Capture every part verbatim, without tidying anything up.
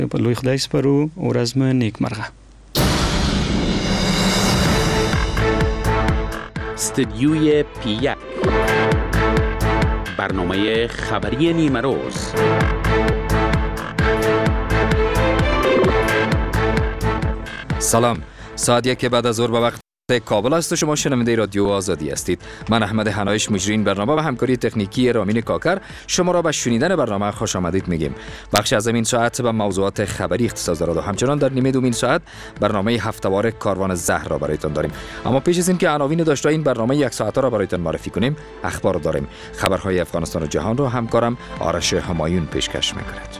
په لوی خدای سپارو، ورځ مو نیکمرغه. استدیوی پی یک، برنامه خبری نیمه روز. سلام، ساعت یک بعد از ظهر به وقت کابل است و شما شنونده رادیو آزادی هستید. من احمد حنایش، مجری برنامه و همکاری تکنیکی رامین کاکر شما را به شنیدن برنامه خوش آمدید میگیم. بخش از این ساعت به موضوعات خبری اختصاص دارد و همچنان در نیمه دومین ساعت برنامه هفته‌وار کاروان زهر را برایتان داریم. اما پیش از اینکه عناوین داشته این برنامه یک ساعته را برایتان معرفی کنیم، اخبار داریم. خبرهای افغانستان و جهان را همکارم آرش همایون پیشکش می‌کند.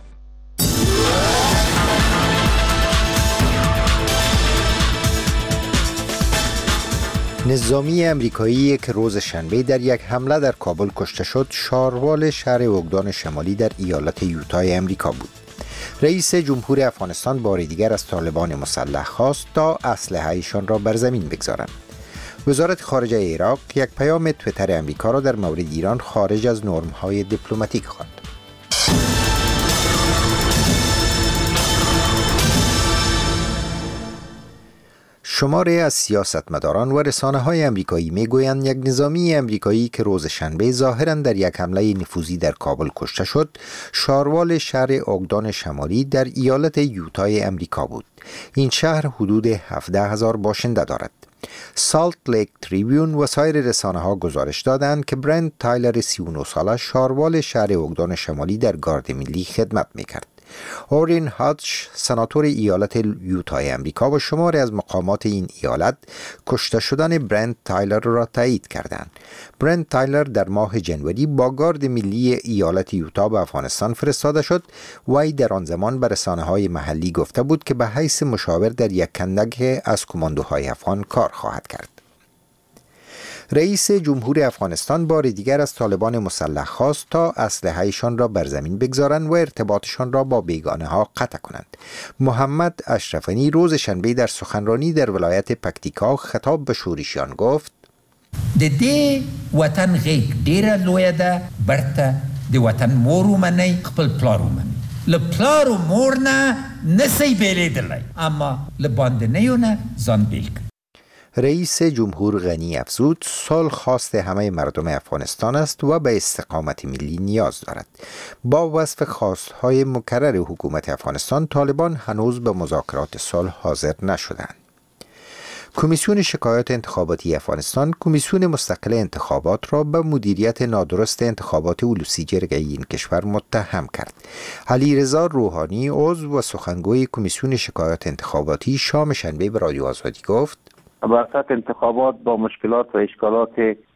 نظامی امریکایی که روز شنبه در یک حمله در کابل کشته شد، شاروال شهر اوگدان شمالی در ایالت یوتای امریکا بود. رئیس جمهور افغانستان بار دیگر از طالبان مسلح خواست تا اسلحه‌ایشان را بر زمین بگذارند. وزارت خارجه عراق یک پیام توییتر امریکا را در مورد ایران خارج از نرم‌های دیپلماتیک خواند. شماری از سیاستمداران و رسانه‌های امریکایی می‌گویند یک نظامی امریکایی که روز شنبه ظاهراً در یک حمله نفوذی در کابل کشته شد، شاروال شهر اوگدان شمالی در ایالت یوتای امریکا بود. این شهر حدود هفده هزار باشنده دارد. سالت لیک تریبیون و سایر رسانه‌ها گزارش دادند که برند تایلر سی و نه ساله شاروال شهر اوگدان شمالی در گارد ملی خدمت می‌کرد. اورین هادج، سناتور ایالت یوتای امریکا و شماری از مقامات این ایالت کشته شدن برند تایلر را تایید کردند. برند تایلر در ماه جنوری با گارد ملی ایالت یوتا به افغانستان فرستاده شد و ای در آن زمان به رسانه‌های محلی گفته بود که به حیث مشاور در یک کندک از کماندوهای افغان کار خواهد کرد. رئیس جمهور افغانستان بار دیگر از طالبان مسلح خواست تا اسلحه‌ایشان را بر زمین بگذارند و ارتباطشان را با بیگانه‌ها قطع کنند. محمد اشرف غنی روز شنبه در سخنرانی در ولایت پکتیکا خطاب به شورشیان گفت: د دې وطن غیږ ډیره لویه ده، برته د وطن مور ومنئ، خپل پلار ومنئ. له پلار و مور نه نسی بیلیدلی، اما له باندنیو نه ځان بیل کړئ. رئیس جمهور غنی افزود صلح خواست همه مردم افغانستان است و به استقامت ملی نیاز دارد. با وصف خواستهای مکرر حکومت افغانستان، طالبان هنوز به مذاکرات صلح حاضر نشدند. کمیسیون شکایات انتخاباتی افغانستان کمیسیون مستقل انتخابات را به مدیریت نادرست انتخابات اولوسی جرگه این کشور متهم کرد. علیرضا روحانی، عضو و سخنگوی کمیسیون شکایات انتخاباتی، شام شنبه به رادیو آزادی گفت: وسط انتخابات با مشکلات و اشکالات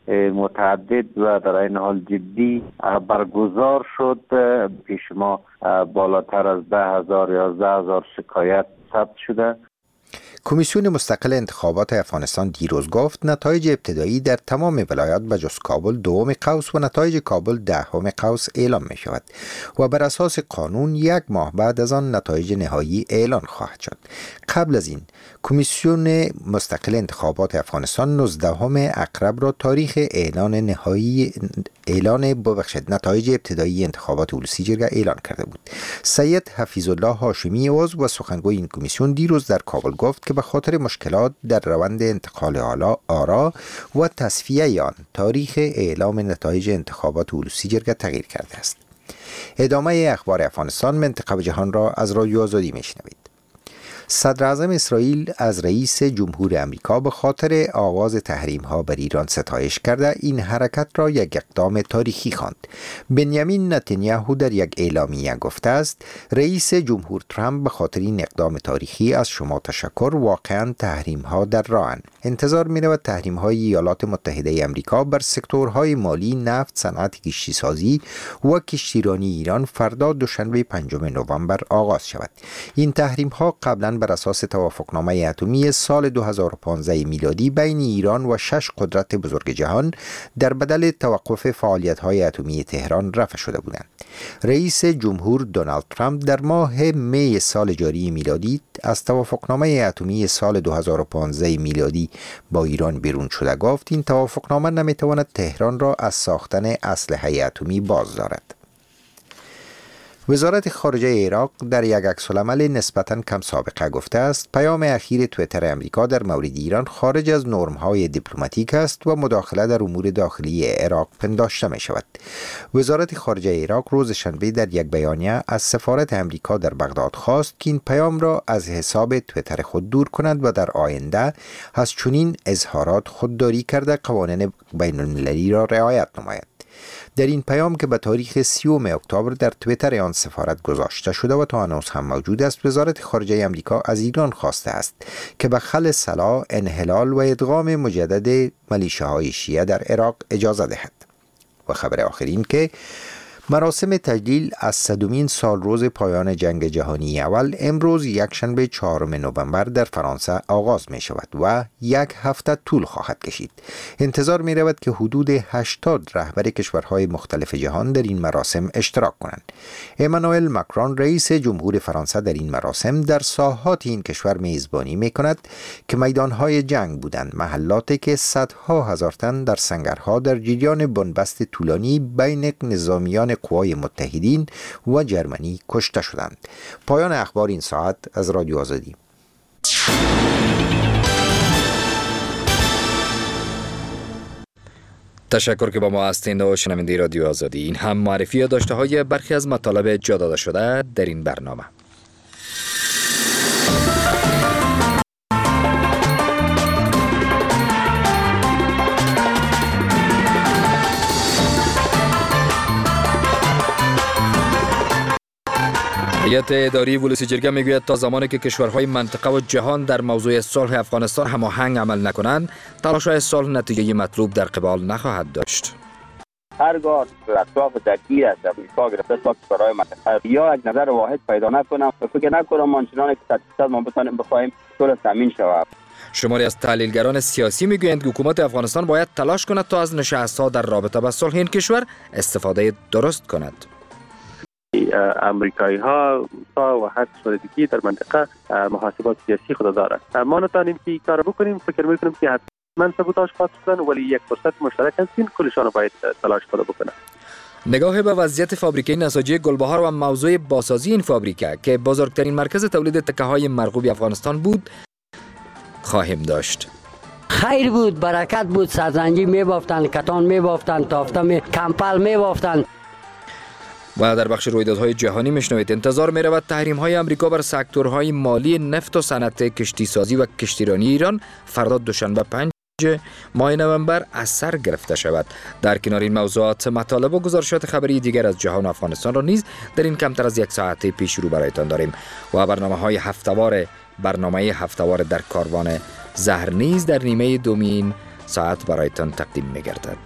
متعدد و در این حال جدی برگزار شد. پیش ما بالاتر از ده هزار یازده هزار شکایت ثبت شده. کمیسیون مستقل انتخابات افغانستان دیروز گفت نتایج ابتدایی در تمام ولایات بجز کابل دوم قوس و نتایج کابل دهم قوس اعلام می شود و بر اساس قانون یک ماه بعد از آن نتایج نهایی اعلان خواهد شد. قبل از این کمیسیون مستقل انتخابات افغانستان نوزدهم اکتبر را تاریخ اعلان نهایی اعلان ببخشید نتایج ابتدایی انتخابات اولوسی جرگه اعلان کرده بود. سید حفیظ الله هاشمی، عضو و سخنگوی این کمیسیون، دیروز در کابل گفت که به خاطر مشکلات در روند انتقال آرا و تصفیه آن تاریخ اعلام نتایج انتخابات اولوسی جرگه تغییر کرده است. ادامه اخبار افغانستان، منطقه و جهان را از رادیو آزادی میشنوید. صدر اعظم اسرائیل از رئیس جمهور امریکا به خاطر آغاز تحریم ها بر ایران ستایش کرده این حرکت را یک اقدام تاریخی خواند. بنیامین نتانیاهو در یک اعلامیه گفته است: رئیس جمهور ترامپ به خاطر این اقدام تاریخی از شما تشکر، واقعا تحریم ها در راهن. انتظار می رود تحریم های ایالات متحده امریکا بر سکتورهای مالی، نفت، صنعت کشتی سازی و کشتیرانی ایران فردا دوشنبه پنجم نوامبر آغاز شود. این تحریم ها قبلا بر اساس توافقنامه اتمی سال دو هزار و پانزده میلادی بین ایران و شش قدرت بزرگ جهان در بدل توقف فعالیت‌های اتمی تهران رفع شده بودند. رئیس جمهور دونالد ترامپ در ماه می سال جاری میلادی از توافقنامه اتمی سال دو هزار و پانزده میلادی با ایران بیرون شده گفت این توافقنامه نمیتواند تهران را از ساختن اسلحه اتمی باز دارد. وزارت خارجه عراق در یک عکس‌العمل نسبتاً کم سابقه گفته است پیام اخیر توییتر امریکا در مورد ایران خارج از نرم‌های دیپلماتیک است و مداخله در امور داخلی عراق پنداشته می شود. وزارت خارجه عراق روز شنبه در یک بیانیه از سفارت امریکا در بغداد خواست که این پیام را از حساب توییتر خود دور کند و در آینده از چنین اظهارات خودداری کرده قوانین بین‌المللی را رعایت نماید. در این پیام که به تاریخ سیوم اکتبر در توییتر آن سفارت گذاشته شده و تا هنوز هم موجود است، وزارت خارجه امریکا از ایران خواسته است که به خل سلاح، انحلال و ادغام مجدد میلیشیاهای شیعه در عراق اجازه دهد. و خبر آخرین که مراسم تجلیل از صدمین سال روز پایان جنگ جهانی اول امروز یکشنبه چهارم نوامبر در فرانسه آغاز می شود و یک هفته طول خواهد کشید. انتظار می رود که حدود هشتاد رهبر کشورهای مختلف جهان در این مراسم اشتراک کنند. امانوئل ماکرون رئیس جمهور فرانسه در این مراسم در ساحات این کشور میزبانی می کند که میدانهای جنگ بودند، محلاتی که صدها هزار تن در سنگرها در جریان بنبست طولانی بین نظامیان قوای متحدین و جرمنی کشته شدند. پایان اخبار این ساعت از رادیو آزادی. تشکر که با ما هستید و شنونده رادیو آزادی. این هم معرفی داشته های برخی از مطالب جا داده شده در این برنامه. هیئت اداری ولس جرگه میگوید تا زمانی که کشورهای منطقه و جهان در موضوع صلح افغانستان هماهنگ عمل نکنند، تلاش‌های صلح نتیجه مطلوب در قبال نخواهد داشت. هرگاه اطراف درگیر از امریکا گرفته تا کشورهای منطقه یا یک نظر واحد پیدا نکنم، فکر نکنم آنچنان که صد درصد ما بتوانیم بخواهیم صلح تامین شود. شماری از تحلیلگران سیاسی میگویند که حکومت افغانستان باید تلاش کند تا از نشست‌ها در رابطه با صلح این کشور استفاده درست کند. امریکایی ها و هر کشور دیگه در منطقه محاسبات سیاسی خود دارد. ما نتوانیم که کار بکنیم، فکر میکنیم که حتما سبوتاژ خواهد شدن، ولی یک فرصت مشترک هستین، کلشان باید تلاش خود بکنن. نگاه به وضعیت فابریکه نساجی گلبهار و موضوع بازسازی این فابریکه که بزرگترین مرکز تولید تکه های مرغوب افغانستان بود خواهیم داشت. خیر بود، برکت بود، سرزنجی میبافتن، کتان میبافتن، تافته می کمپل میبافتن. و در بخش رویدادهای جهانی میشنوید انتظار می رود تحریم های امریکا بر سکتورهای مالی نفت و صنعت کشتی سازی و کشتیرانی ایران فردا دوشنبه پنج ماه نوامبر اثر گرفته شود. در کنار این موضوعات مطالب و گزارشات خبری دیگر از جهان و افغانستان را نیز در این کمتر از یک ساعت پیش رو برایتان داریم و برنامه های هفتوار برنامه هفتوار در کاروان زهر نیز در نیمه دومین ساعت برایتان تقدیم می گردد.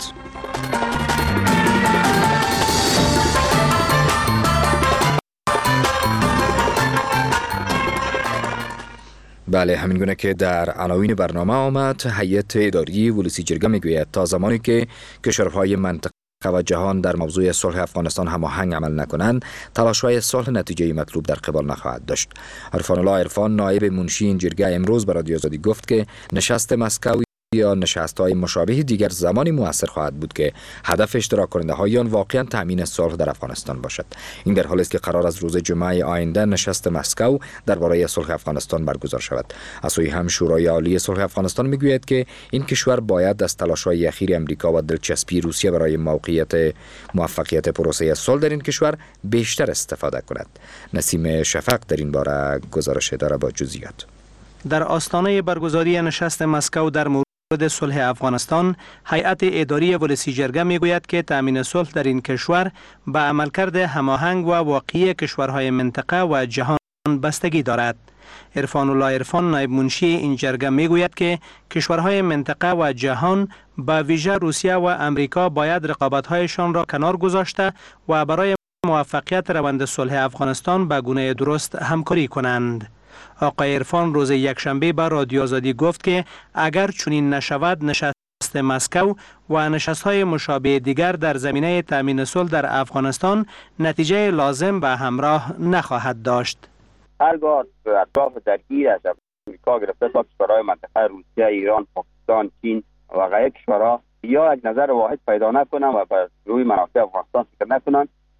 بله، همین گونه که در عناوین برنامه آمد، هیئت اداری ولس جرگه میگوید تا زمانی که کشورهای منطقه و جهان در موضوع صلح افغانستان هماهنگ عمل نکنند، تلاش‌های صلح نتیجه مطلوب در قبال نخواهد داشت. عرفان الله عرفان نایب منشی این جرگه امروز به رادیو آزادی گفت که نشست مسکو یا نشست‌های مشابه دیگر زمانی مؤثر خواهد بود که هدف اشتراک کننده‌های آن واقعاً تامین صلح در افغانستان باشد. این در حالی است که قرار است روز جمعه آینده نشست مسکو درباره صلح افغانستان برگزار شود. از سوی هم شورای عالی صلح افغانستان میگوید که این کشور باید از تلاش‌های اخیر امریکا و دلچسپی روسیه برای موقعیت موفقیت پروسه صلح در این کشور بیشتر استفاده کند. نسیم شفق در این باره گزارش داره با جزئیات. در آستانه برگزاری نشست مسکو در مورد صلح افغانستان، هیئت اداری ولس جرگه میگوید که تامین صلح در این کشور به عملکرد هماهنگ و واقعی کشورهای منطقه و جهان بستگی دارد. عرفان الله عرفان نایب منشی این جرگه میگوید که کشورهای منطقه و جهان به ویژه روسیه و امریکا باید رقابت‌هایشان را کنار گذاشته و برای موفقیت روند صلح افغانستان به گونه درست همکاری کنند. آقای عرفان روز یکشنبه به رادیو آزادی گفت که اگر چنین نشود، نشست مسکو و نشست‌های مشابه دیگر در زمینه تامین صلح در افغانستان نتیجه لازم به همراه نخواهد داشت. هرگاه اطراف درگیر از امریکا گرفته تا کشورهای منطقه روسیه، ایران، پاکستان، چین و غیره کشورها یا یک نظر واحد پیدا نکنند و بر روی منافع افغانستان فکر نکنند،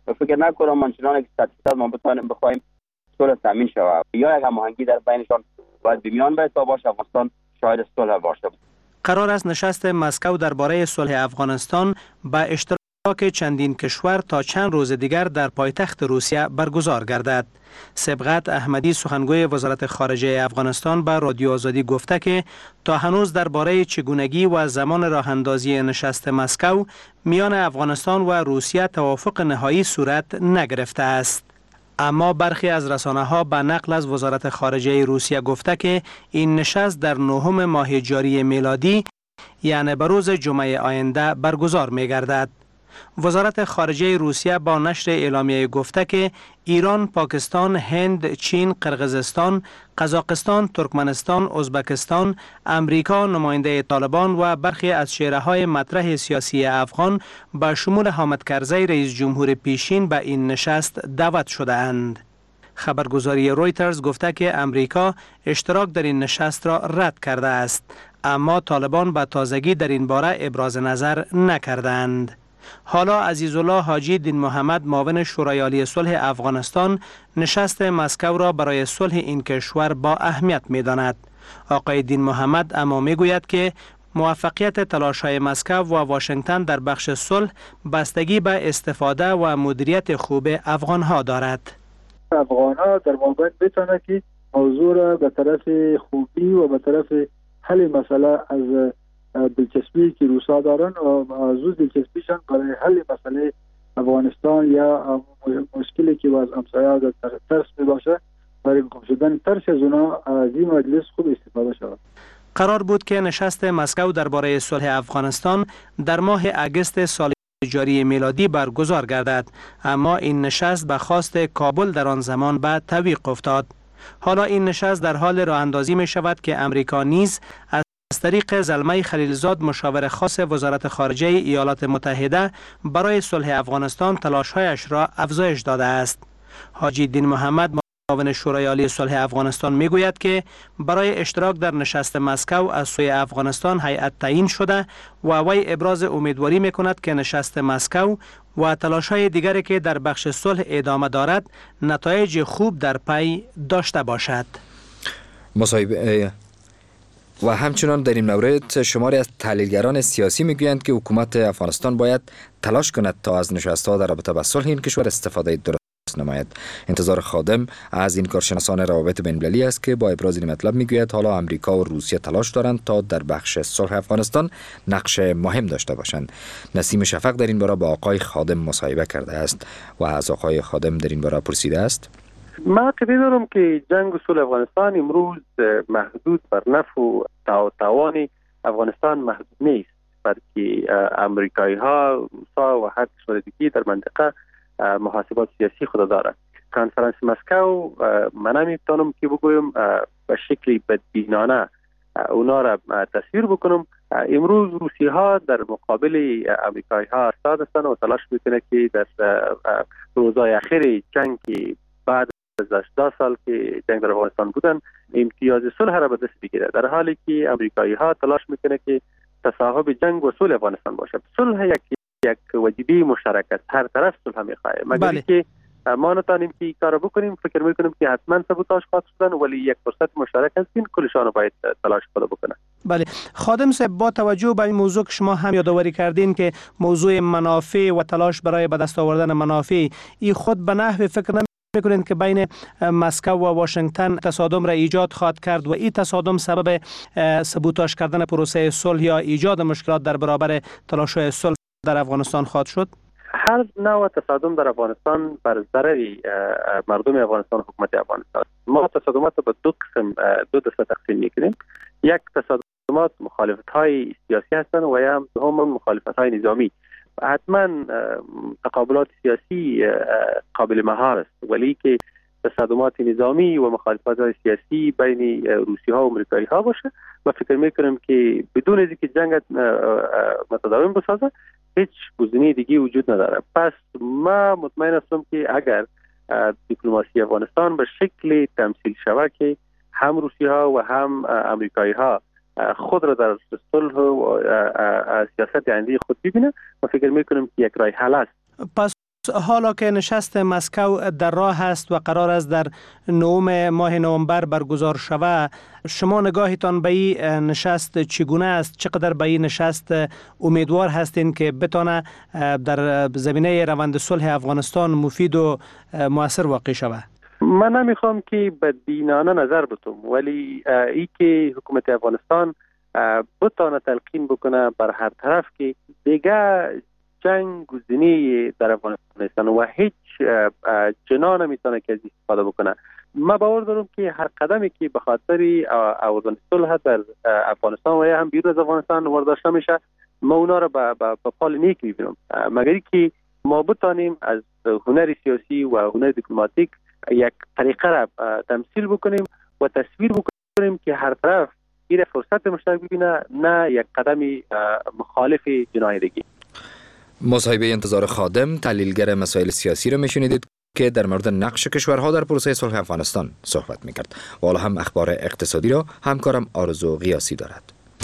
فکر نکنم آنچنان که صد درصد ما بتوانیم بخوایم صلح تامین شود یا یک هماهنگی در بینشان باید به میان باید تا باشه افغانستان شاهد صلح باشه. قرار است نشست مسکو درباره صلح افغانستان با اشتراک چندین کشور تا چند روز دیگر در پایتخت روسیه برگزار گردد. سبقت احمدی سخنگوی وزارت خارجه افغانستان به رادیو آزادی گفته که تا هنوز درباره چگونگی و زمان راه اندازی نشست مسکو میان افغانستان و روسیه توافق نهایی صورت نگرفته است. اما برخی از رسانه‌ها به نقل از وزارت خارجه روسیه گفته که این نشست در نهم ماه جاری میلادی یعنی به روز جمعه آینده برگزار می‌گردد. وزارت خارجه روسیه با نشر اعلامیه گفته که ایران، پاکستان، هند، چین، قرقیزستان، قزاقستان، ترکمنستان، ازبکستان، امریکا، نماینده طالبان و برخی از چهره‌های مطرح سیاسی افغان به شمول حامد کرزی رئیس جمهور پیشین به این نشست دعوت شده اند. خبرگزاری رویترز گفته که امریکا اشتراک در این نشست را رد کرده است، اما طالبان به تازگی در این باره ابراز نظر نکردند. حالا عزیزالله حاجی دین محمد معاون شورای عالی صلح افغانستان نشست مسکو را برای صلح این کشور با اهمیت می‌داند. آقای دین محمد اما می‌گوید که موفقیت تلاش‌های مسکو و واشنگتن در بخش صلح بستگی به استفاده و مدیریت خوب افغان‌ها دارد. افغان‌ها در واقع بتونه که موضوع را به طرف خوبی و به طرف حل مسئله از دلچسپی که روسا دارن و از دلچسپیشان برای حل مسئله افغانستان یا مشکلی که باز همسایه در ترس می باشه برای گم شدن ترس از اونا از این مجلس خوب استفاده شود. قرار بود که نشست مسکو درباره صلح افغانستان در ماه اگست سال جاری میلادی برگزار گردد، اما این نشست به خواست کابل در آن زمان به تعویق افتاد. حالا این نشست در حال راه اندازی می شود که امریکا نیز از از طریق زلمه خلیلزاد مشاور خاص وزارت خارجه ایالات متحده برای صلح افغانستان تلاش‌هایش را افزایش داده است. حاجی دین محمد معاون شورای عالی صلح افغانستان میگوید که برای اشتراک در نشست مسکو از سوی افغانستان هیئت تعیین شده و وی ابراز امیدواری میکند که نشست مسکو و تلاش‌های دیگری که در بخش صلح ادامه دارد نتایج خوب در پی داشته باشد. مصاحبه و همچنان در این مورد شماری از تحلیلگران سیاسی میگویند که حکومت افغانستان باید تلاش کند تا از نشست‌ها در رابطه با صلح این کشور استفاده درست نماید. انتظار خادم از این کارشناسان روابط بین‌المللی است که با ابراز این مطلب میگوید حالا امریکا و روسیه تلاش دارند تا در بخش صلح افغانستان نقش مهم داشته باشند. نسیم شفق در این باره با آقای خادم مصاحبه کرده است و از آقای خادم در این باره پرسیده است. ما عقیده دارم که جنگ و صلح افغانستان امروز محدود بر نفع و توان افغانستان محدود نیست، بلکه امریکایی ها، روسا و هر کشور دیگه در منطقه محاسبات سیاسی خود دارد. کنفرانس مسکو من نمیتونم که بگویم به شکلی بدبینانه اونا را تصویر بکنم. امروز روسی ها در مقابل امریکایی ها ایستاده هستند و تلاش میکنه که در روزهای اخیر جنگ که بعد از هشتاد سال که جنگ در افغانستان بودن امتیاز صلح را به دست بگیره، در حالی که امریکایی ها تلاش میکنه که تصاحب جنگ و صلح افغانستان باشه. صلح یک یک وجیبه مشترک است، هر طرف صلح میخواه، مگر که ما نتانیم که کار بکنیم. فکر میکنم که حتما سبوتاژ خواهد شدن، ولی یک فرصت مشترک است که کلشان باید تلاش خود بکنن. بله خادم صاحب، با توجه به این موضوع که شما هم یادآوری کردین که موضوع منافع و تلاش برای به دست آوردن منافع، این خود به نحو فکر نمی میکنید که بین مسکو و واشنگتن تصادم را ایجاد خواهد کرد و این تصادم سبب سبوتاژ کردن پروسه صلح یا ایجاد مشکلات در برابر تلاش‌های صلح در افغانستان خواهد شد؟ هر نوع تصادم در افغانستان بر ضرر مردم افغانستان، حکومت افغانستان. ما تصادمات رو به دو قسم دو دسته تقسیم میکنیم. یک تصادمات مخالفت‌های سیاسی هستند و یا هم مخالفت‌های نظامی. حتما تقابلات سیاسی قابل مهار است، ولی که تصادمات نظامی و مخالفت سیاسی بین روسی ها و امریکایی ها باشه و فکر میکنم که بدون از اینکه جنگ متداوم بسازه هیچ گزینه دیگه وجود نداره. پس ما مطمئن هستم که اگر دیپلماسی افغانستان به شکل تمثیل شود که هم روسی ها و هم امریکایی ها خود را در صلح و سیاست آینده خود ببینه، ما فکر میکنم که یک راه حل است. پس دوست، حالا که نشست مسکو در راه است و قرار است در نهم ماه نوامبر برگزار شود، شما نگاهتان به این نشست چگونه است؟ چقدر به این نشست امیدوار هستین که بتانه در زمینه روند صلح افغانستان مفید و مؤثر واقع شود؟ من نمیخوام که بدبینانه نظر بتم، ولی ای که حکومت افغانستان بتانه تلقین بکنه بر هر طرف که دیگه جنگ گزینی در افغانستان نیستن و هیچ جنا نمیتونه که از استفاده بکنه. ما باور دارم که هر قدمی که به خاطر آوردن صلح در افغانستان و یا هم بیرون از افغانستان ورداشته میشه، ما اونا را به پال نیک میبینم، مگر که ما بتانیم از هنر سیاسی و هنر دیپلماتیک یک طریقه را تمثیل بکنیم و تصویر بکنیم که هر طرف این فرصت مشترک ببینه، نه یک قدمی مخالف جنایدگی. مصاحبه انتظار خادم، تحلیلگر مسائل سیاسی را میشنیدید که در مورد نقش کشورها در پروسه صلح افغانستان صحبت میکرد. و حالا هم اخبار اقتصادی را همکارم آرزو قیاسی دارد.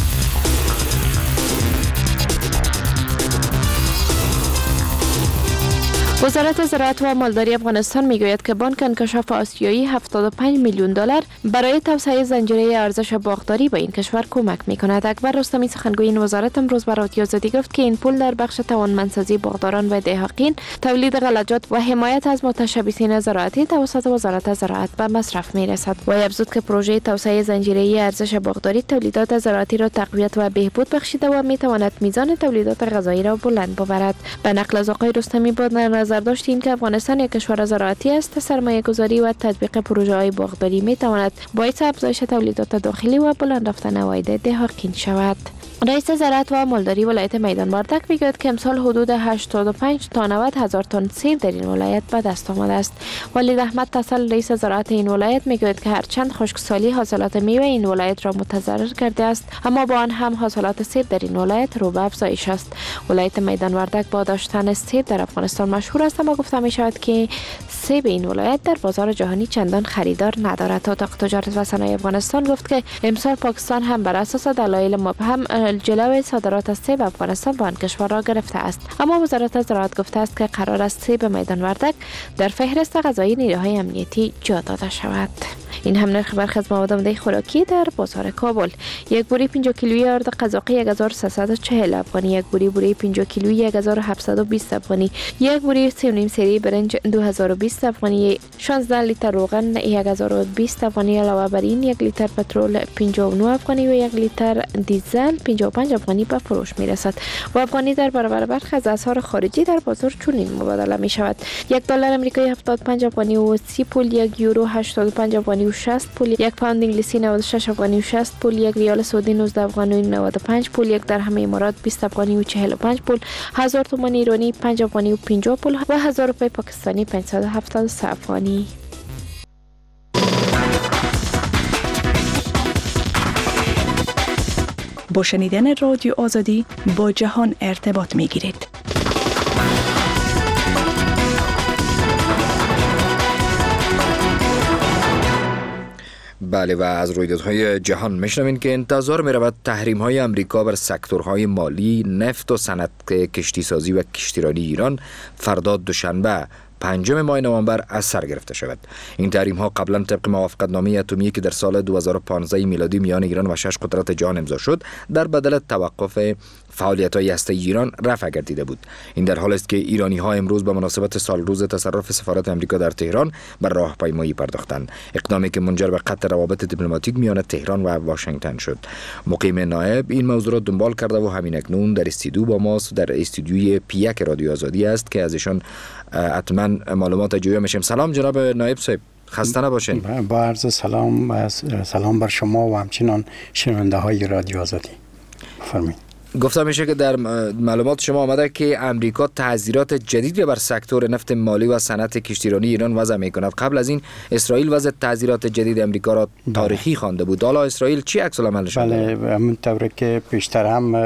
وزارت زراعت و مالداری افغانستان میگوید که بانک انکشاف آسیایی هفتاد و پنج میلیون دلار برای توسعه زنجیره ارزش باغداری به این کشور کمک میکند. اکبر رستمی سخنگوی این وزارت امروز به رادیو آزادی گفت که این پول در بخش توانمندسازی باغداران و دهقان، تولید غلجات و حمایت از متشبثین زراعتی توسط وزارت زراعت به مصرف میرسد. و افزود که پروژه توسعه زنجیره ارزش باغداری تولیدات زراعتی را تقویت و بهبود بخشیده و میتواند میزان تولیدات غذایی را بلند ببرد. به نقل از آقای رستمی بود نظر داشت این که افغانستان یک کشور زراعتی است، سرمایه گذاری و تطبیق پروژه های باغداری می تواند باعث افزایش تولیدات داخلی و بلند رفتن عواید دهقان شود. رئیس زراعت و مالداری ولایت میدان وردک میگوید که امسال حدود هشتاد و پنج تا نود هزار تن سیب در این ولایت به دست آمده است. ولید احمد تصل رئیس زراعت این ولایت میگوید که هرچند خشکسالی حاصلات میوه این ولایت را متضرر کرده است، اما با آن هم حاصلات سیب در این ولایت رو به افزایش است. ولایت میدان وردک با داشتن سیب در افغانستان مشهور است، اما گفته می شود که سیب این ولایت در بازار جهانی چندان خریدار ندارد. اتاق تجارت و صنایع افغانستان گفت که امسال پاکستان هم بر اساس دلایل مبهم جلوی صادرات از سیب افغانستان به آن کشور را گرفته است، اما وزارت زراعت گفته است که قرار است سیب میدان وردک در فهرست غذایی نیروهای امنیتی جا داده شود. این هم نرخ برخی مواد آماده خوراکی در بازار کابل: یک بوری پنجاه کیلویی آرد قزاقی یک هزار و سیصد و چهل افغانی، یک بوری بوری پنجاه کیلویی یک هزار و هفتصد و بیست افغانی، یک بوری سه و نیم سری برنج دو هزار و بیست افغانی، شانزده لیتر روغن یک هزار و بیست افغانی. علاوه بر این یک لیتر پترول پنجاه و نه افغانی و یک لیتر دیزل پنجاه و پنج افغانی به فروش می رسد. و افغانی در برابر برخی از اسعار خارجی در بازار چنین مبادله می شود: یک دلار آمریکایی هفتاد و پنج افغانی و سی پول، یک یورو هشتاد و پنج افغانی و شصت پول، یک پوند انگلیسی نود و شش افغانی و شصت پول، یک ریال سعودی نوزده افغانی و نود و پنج پول، یک درهم امارات بیست افغانی و چهل و پنج پول، هزار تومان ایرانی پنج افغانی و پنجاه پول و هزار روپیه پاکستانی پانصد و هفتاد و سه افغانی. با شنیدن رادیو آزادی با جهان ارتباط می گیرید. بله، و از رویدادهای جهان میشنوین که انتظار می رود تحریم های امریکا بر سکتورهای مالی، نفت و صنعت کشتی سازی و کشتیرانی ایران فردا دوشنبه پنجم ماه نوامبر از سر گرفته شود. این تحریم ها قبلا طبق موافقتنامه اتمی که در سال دو هزار و پانزده میلادی میان ایران و شش قدرت جهان امضا شد، در بدل توقف فعالیت‌های هسته‌ای ایران رفع گردیده بود. این در حال است که ایرانی ها امروز به مناسبت سال روز تصرف سفارت امریکا در تهران بر راهپیمایی پرداختند، اقدامی که منجر به قطع روابط دیپلماتیک میان تهران و واشنگتن شد. مقیم نایب این موضوع را دنبال کرده و همین اکنون در استودیو با ماست، در استودیوی پیک رادیو آزادی است که ازشان حتما معلومات جویا میشیم. سلام جناب نایب صاحب، خسته نباشین. با عرض سلام سلام بر شما و همچنان شنونده های رادیو آزادی. بفرمایید. گفته میشه که در معلومات شما آمده که امریکا تعزیرات جدیدی بر سکتور نفت مالی و صنعت کشتیرانی ایران وضع میکند. قبل از این اسرائیل وضع تعزیرات جدید امریکا را تاریخی خوانده بود. حالا اسرائیل چی عکس العمل نشون داد؟ بله، همونطور که پیشتر هم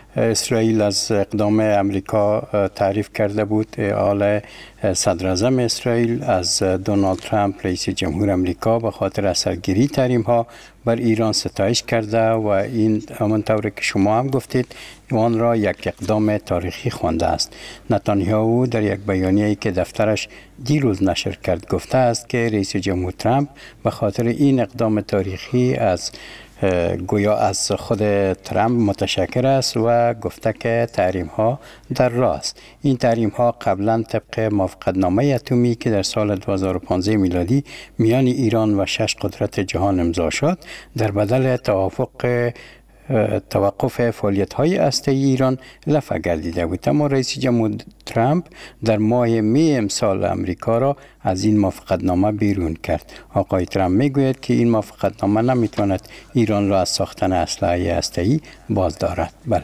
اسرائیل از اقدام امریکا تعریف کرده بود. آل صدر اعظم اسرائیل از دونالد ترامپ رئیس جمهور امریکا به خاطر اثرگیری تحریم ها بر ایران ستایش کرده و این همانطور که شما هم گفتید آن را یک اقدام تاریخی خوانده است. نتانیاهو در یک بیانیه‌ای که دفترش دیروز نشر کرد گفته است که رئیس جمهور ترامپ به خاطر این اقدام تاریخی از گویا از خود ترامپ متشکر است و گفته که تحریم ها در راه است. این تحریم ها قبلا طبق موافقتنامه اتمی که در سال دو هزار و پانزده میلادی میان ایران و شش قدرت جهان امضا شد در بدل توافق توقف فعالیت‌های هسته‌ای ایران لغو گردیده بود. اما رئیس جمهور ترامپ در ماه می امسال امریکا را از این موافقتنامه بیرون کرد. آقای ترامپ میگوید که این موافقتنامه نمیتواند ایران را از ساختن اسلحه هسته‌ای باز دارد. بله.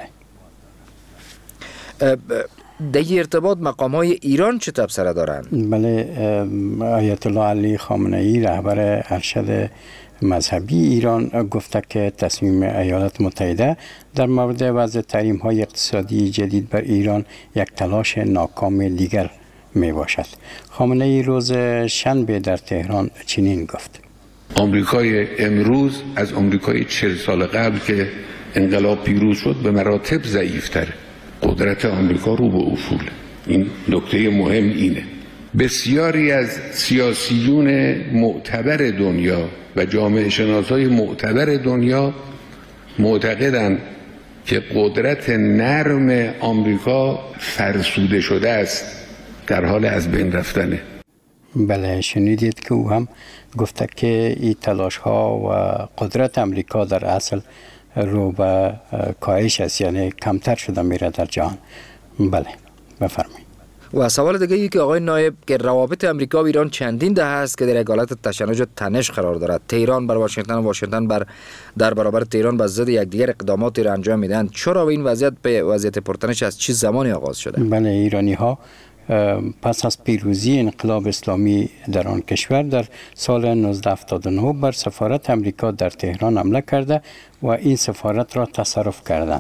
در ارتباط مقام‌های ایران چه تبصره دارند؟ بله، آیت الله علی خامنه‌ای رهبر ارشد مذهبی ایران گفته که تصمیم ایالات متحده در مورد وضع تحریم های اقتصادی جدید بر ایران یک تلاش ناکام دیگر می باشد. خامنه ای روز شنبه در تهران چنین گفت: آمریکای امروز از آمریکای چهل سال قبل که انقلاب پیروز شد به مراتب ضعیفتر. قدرت آمریکا رو به افول. این نکته مهم اینه. بسیاری از سیاسیون معتبر دنیا و جامعه شناسای معتبر دنیا معتقدند که قدرت نرم آمریکا فرسوده شده است، در حال از بین رفتنه. بله، شنیدید که او هم گفته که این تلاش ها و قدرت آمریکا در اصل رو به کاهش است، یعنی کمتر شده میره در جهان. بله، بفرمایید. و سوال دیگه ای که آقای نایب که روابط امریکا و ایران چندین دهه است که در یک حالت تشنج و تنش قرار دارد. تهران بر واشنگتن و واشنگتن بر در برابر تهران به ضد یکدیگر اقداماتی را انجام میدن. چرا این وضعیت به وضعیت پرتنش از چه زمانی آغاز شده؟ بله، ایرانی ها پس از پیروزی انقلاب اسلامی در آن کشور در سال نوزده هفتاد و نه بر سفارت امریکا در تهران حمله کرده و این سفارت را تصرف کردند.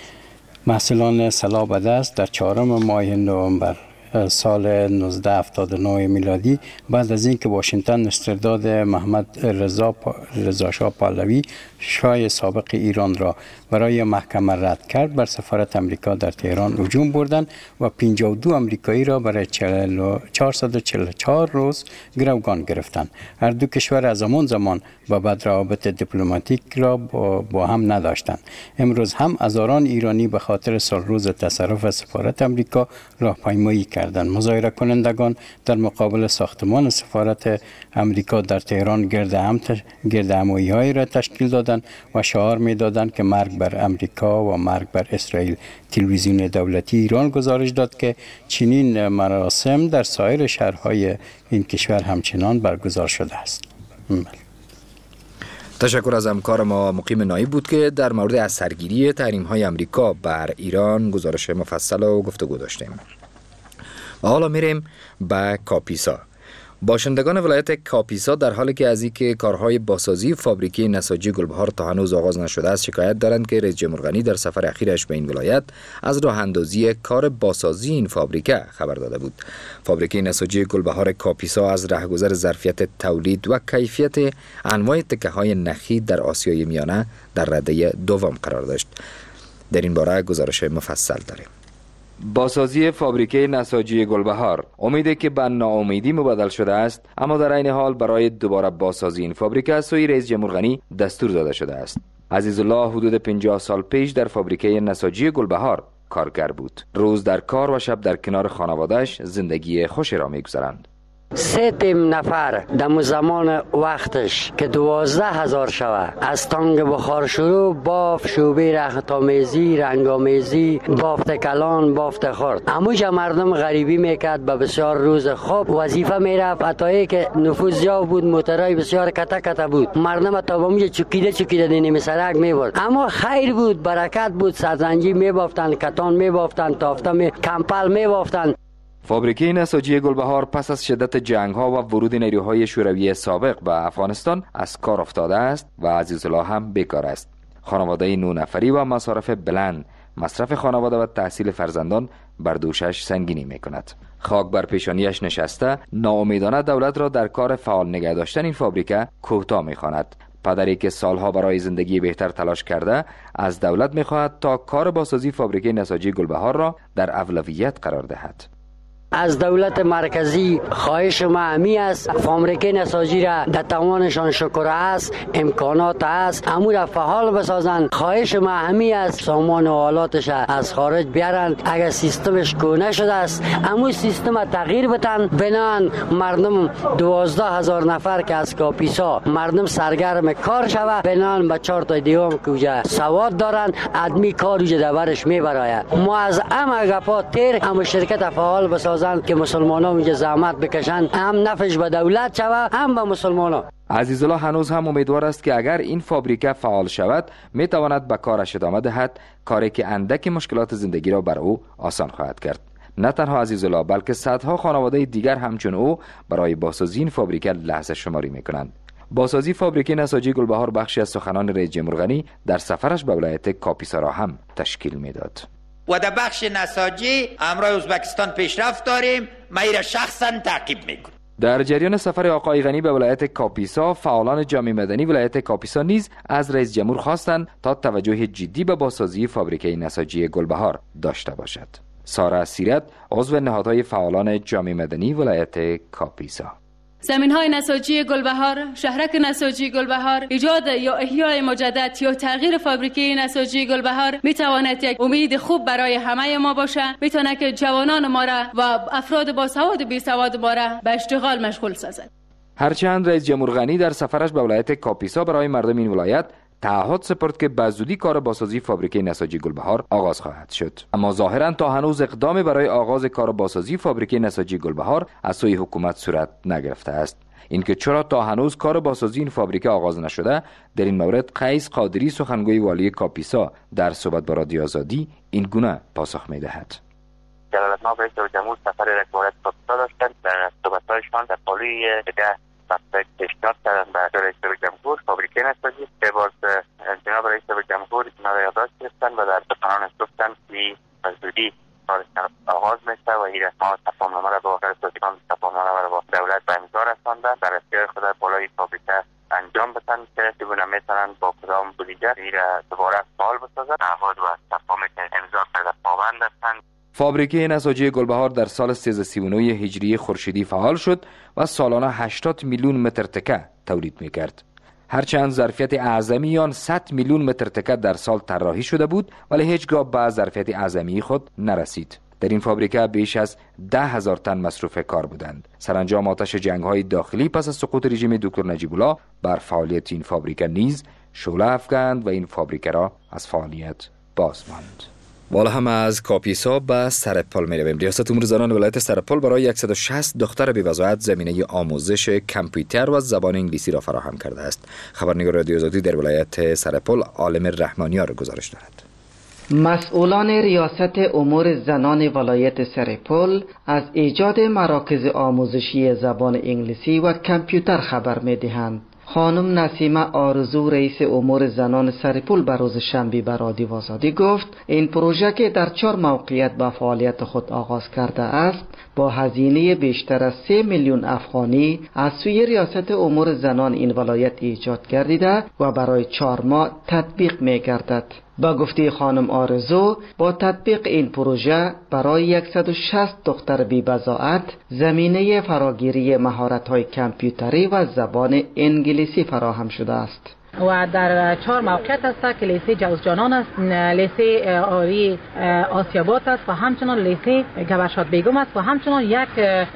محصلان سلاح به دست در چهارم ماه نوامبر سال نوزده هفتاد و نه میلادی بعد از اینکه واشنگتن استرداد محمد رضا رضا شاه پهلوی شاه سابق ایران را برای محکمه رد کرد، بر سفارت امریکا در تهران هجوم بردند و پنجاه و دو امریکایی را برای چهارصد و چهل و چهار روز گروگان گرفتند. هر دو کشور از همان زمان و بعد روابط دیپلماتیک را با, با هم نداشتند. امروز هم هزاران ایرانی به خاطر سال روز تصرف سفارت امریکا راهپیمایی کردند. مظاهره کنندگان در مقابل ساختمان سفارت امریکا در تهران گرد هم گرد همایی را تشکیل دادند و شعار می‌دادند که مرگ بر امریکا و مرگ بر اسرائیل. تلویزیون دولتی ایران گزارش داد که چنین مراسم در سایر شهرهای این کشور همچنان برگزار شده است. بله. تشکر از همکار ما مقیم نایب بود که در مورد اثرگیری تحریم‌های امریکا بر ایران گزارش مفصل و گفتگو داشتیم. حالا میریم به کاپیسا. باشندگان ولایت کاپیسا در حالی که از اینکه کارهای بازسازی فابریکه نساجی گلبهار تا هنوز آغاز نشده است شکایت دارند که رئیس جمهور غنی در سفر اخیرش به این ولایت از راه اندازی کار بازسازی این فابریکه خبر داده بود. فابریکه نساجی گلبهار کاپیسا از رهگذر ظرفیت تولید و کیفیت انواع تکه‌های نخی در آسیای میانه در رده دوم قرار داشت. در این باره گزارش مفصل داریم. بازسازی فابریکه نساجی گلبهار امیده که به ناامیدی مبدل شده است، اما در این حال برای دوباره بازسازی این فابریکه از سوی رئیس جمهور غنی دستور داده شده است. عزیزالله حدود پنجاه سال پیش در فابریکه نساجی گلبهار کارگر بود. روز در کار و شب در کنار خانواده‌اش زندگی خوشی را می‌گذراند. سه تیم نفر در زمان وقتش که دوازده هزار شوه از تانگ بخار شروع باف شوبه رختامیزی رنگامیزی بافت کلان بافت خورد اموجا مردم غریبی میکرد به بسیار روز خوب وظیفه میرفت اتایی که نفوذ زیاد بود موترای بسیار کتا کتا بود مردم تا باموجا چکیده چکیده دینی سرک میبرد اما خیر بود برکت بود سرزنجی میبافتن کتان میبافتن تافته می کمپل میبافتن. فابریکه نساجی گلبهار پس از شدت جنگ ها و ورود نیروهای شوروی سابق به افغانستان از کار افتاده است و عزیزالله هم بیکار است. خانواده نه نفری و مصارف بلند مصرف خانواده و تحصیل فرزندان بر دوشش سنگینی می کند. خاک بر پیشانیش نشسته، ناامیدانه دولت را در کار فعال نگه داشتن این فابریکه کوتاه می خواند. پدری که سالها برای زندگی بهتر تلاش کرده از دولت می خواهد تا کار بازسازی فابریکه نساجی گلبهار را در اولویت قرار دهد. از دولت مرکزی خواهش ما همی است فابریکه نساجی را در توانشان شکر است، امکانات است، امور را فعال بسازند. خواهش ما همی است سامان و آلاتش از خارج بیارند. اگر سیستمش کهنه شده است امور سیستم تغییر بدن، بنان مردم دوازده هزار نفر که از کاپیسا مردم سرگرم کار شود، بنان به چهار تا دیوم که اوجا سواد دارند ادمی کار اوجا دورش میبراید. ما از ام گپا تیر ام شرکت فعال بسازند که مسلمانان اینجا زحمت بکشند، هم نفعش به دولت شود هم به مسلمانان. عزیزالله هنوز هم امیدوار است که اگر این فابریکه فعال شود می تواند به کارش ادامه دهد، کاری که اندک مشکلات زندگی را بر او آسان خواهد کرد. نه تنها عزیزالله بلکه صدها خانواده دیگر همچون او برای بازسازی این فابریکه لحظه شماری می کنند. بازسازی فابریکه نساجی گلبهار بخشی از سخنان رئیس جمهور غنی در سفرش به ولایت کاپیسا را هم تشکیل میداد. و در بخش نساجی امروز ازبکستان پیشرفت داریم، ما را شخصا تعقیب میکنم. در جریان سفر آقای غنی به ولایت کاپیسا، فعالان جامعه مدنی ولایت کاپیسا نیز از رئیس جمهور خواستند تا توجه جدی به بازسازی فابریکه نساجی گلبهار داشته باشد. سارا سیرت، عضو نهادهای فعالان جامعه مدنی ولایت کاپیسا: زمین‌های نساجی گلبهار، شهرک نساجی گلبهار، ایجاد یا احیای مجدد یا تغییر فابریکه نساجی گلبهار میتواند یک امید خوب برای همه ما باشه. میتونه که جوانان ما را و افراد با سواد و بی سواد ما را به اشتغال مشغول سازد. هرچند رئیس جمهور غنی در سفرش به ولایت کاپیسا برای مردم این ولایت تعهد سپرد که به زودی کار بازسازی فابریکه نساجی گلبهار آغاز خواهد شد، اما ظاهرا تا هنوز اقدام برای آغاز کار بازسازی فابریکه نساجی گلبهار از سوی حکومت صورت نگرفته است. اینکه چرا تا هنوز کار بازسازی این فابریکه آغاز نشده، در این مورد قیس قادری سخنگوی والی کاپیسا در صحبت با رادیو آزادی این گونه پاسخ می‌دهد. جلالتمآب رئیس جمهور سفر را به ولایت کاپیسا داشتند. در صحبت‌هایشان در پالوی ده مقصد پیشنهاد کردن به رئیس جمهور فابریکه نساجی که باز جناب رئیس جمهور اینا را یادداشت گرفتن و در سخنانش گفتن که از زودی کارش آغاز میشه و این ما تفاهمنامه را با فرستادگان تفاهمنامه را با دولت به امضا رساندن. در اختیار خود بالای فابریکه انجام بدن که چگونه میتونن با کدام بودجه این را دوباره فعال بسازن. تعهد و تفاهمی که امضا کرده پابند هستند. فابریکه نساجی گلبهار در سال سیصد و سی و نه هجری خورشیدی فعال شد و سالانه هشتاد میلیون متر تکه تولید میکرد. هرچند ظرفیت اعظمی آن صد میلیون متر تکه در سال طراحی شده بود، ولی هیچگاه به ظرفیت اعظمی خود نرسید. در این فابریکه بیش از ده هزار تن مصروف کار بودند. سرانجام آتش جنگ‌های داخلی پس از سقوط رژیم دکتر نجیب الله بر فعالیت این فابریکه نیز شعله افکند و این فابریکه را از فعالیت باز ماند. والا هم از کاپیسا به سرپل می رویم. ریاست امور زنان ولایت سرپل برای صد و شصت دختر بی وضاحت زمینه آموزش کامپیوتر و زبان انگلیسی را فراهم کرده است. خبرنگار رادیو آزادی در ولایت سرپل عالم رحمانیار گزارش دارد. مسئولان ریاست امور زنان ولایت سرپل از ایجاد مراکز آموزشی زبان انگلیسی و کامپیوتر خبر می دهند. خانم نسیمه آرزو رئیس امور زنان سرپل به روز شنبه به رادیو آزادی گفت این پروژه که در چهار موقعیت به فعالیت خود آغاز کرده است با هزینه بیشتر از سه میلیون افغانی از سوی ریاست امور زنان این ولایت ایجاد گردیده و برای چهار ماه تطبیق می گردد. با گفته خانم آرزو با تطبیق این پروژه برای صد و شصت دختر بی بضاعت زمینه فراگیری مهارت‌های کامپیوتری و زبان انگلیسی فراهم شده است. و در چهار موقعیت است که لیسه جوزجانان است، لیسه آری آسیاباد است و همچنان لیسه گوشات بیگم است و همچنان یک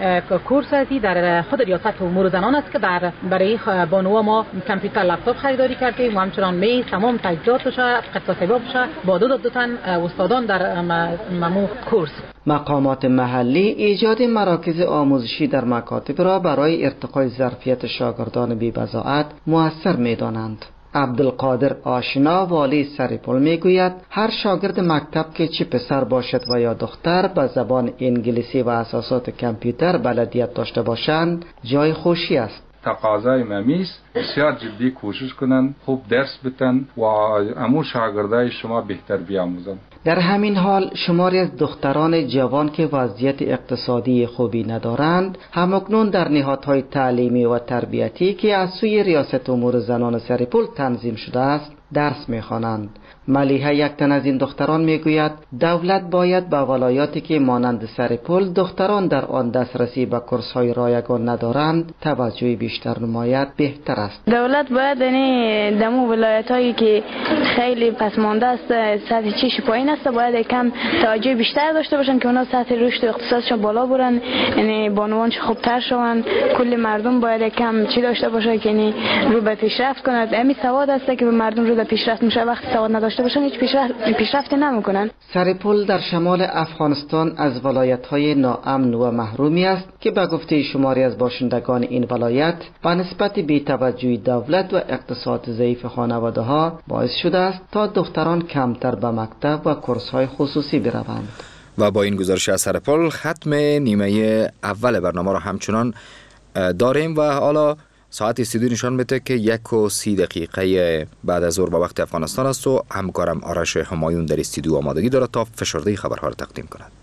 کورس ازی در خود ریاست امور زنان است که در برای بانوها ما کامپیوتر لپتاپ خریداری کردیم و همچنان می تمام تجهیزاتش اقتصادیش با دو دو تن استادان در ممو کورس. مقامات محلی ایجاد مراکز آموزشی در مکاتب را برای ارتقای ظرفیت شاگردان بی بضاعت مؤثر می‌دانند. عبدالقادر آشنا والی سرپل میگوید هر شاگرد مکتب که چه پسر باشد و یا دختر به زبان انگلیسی و اساسات کامپیوتر بلدیت داشته باشند جای خوشی است. تقاضای ممیست بسیار جدی کوشش کنند، خوب درس بتن و امو شاگردای شما بهتر بیاموزند. در همین حال شماری از دختران جوان که وضعیت اقتصادی خوبی ندارند همکنون در نهادهای تعلیمی و تربیتی که از سوی ریاست امور زنان سرپل تنظیم شده است درس می‌خوانند. ملیحه یک تن از این دختران میگوید دولت باید به ولایاتی که مانند سرپل دختران در آن دسترسی به کورس‌های رایگان ندارند توجه بیشتر نماید بهتر است. دولت باید یعنی دمو ولایت‌هایی که خیلی پسمانده است سطح چیش پایین است باید کم توجه بیشتر داشته باشن که اونا سطح رشد اقتصادشون بالا برن، یعنی بانوانش خوبتر شون. کل مردم باید کم چی داشته باشه که یعنی رو به پیشرفت کند. همین سواد است که به مردم رو به پیشرفت میشه. وقتی سواد نداشته باشن هیچ پیشرفت پیشرفتی نمیکنن. سرپل در شمال افغانستان از ولایت‌های ناامن و محرومی است که به گفته شماری از باشندگان این ولایت به نسبت بی‌توجهی دولت و اقتصاد ضعیف خانواده‌ها باعث شده است تا دختران کمتر به مکتب و کورس‌های خصوصی بروند. و با این گزارش از سرپل ختم نیمه اول برنامه را همچنان داریم و حالا ساعت استودیو نشان میده که یک و سی دقیقه بعد از ظهر به وقت افغانستان است و همکارم آرش همایون در استودیو آمادگی دارد تا فشرده خبرها را تقدیم کند.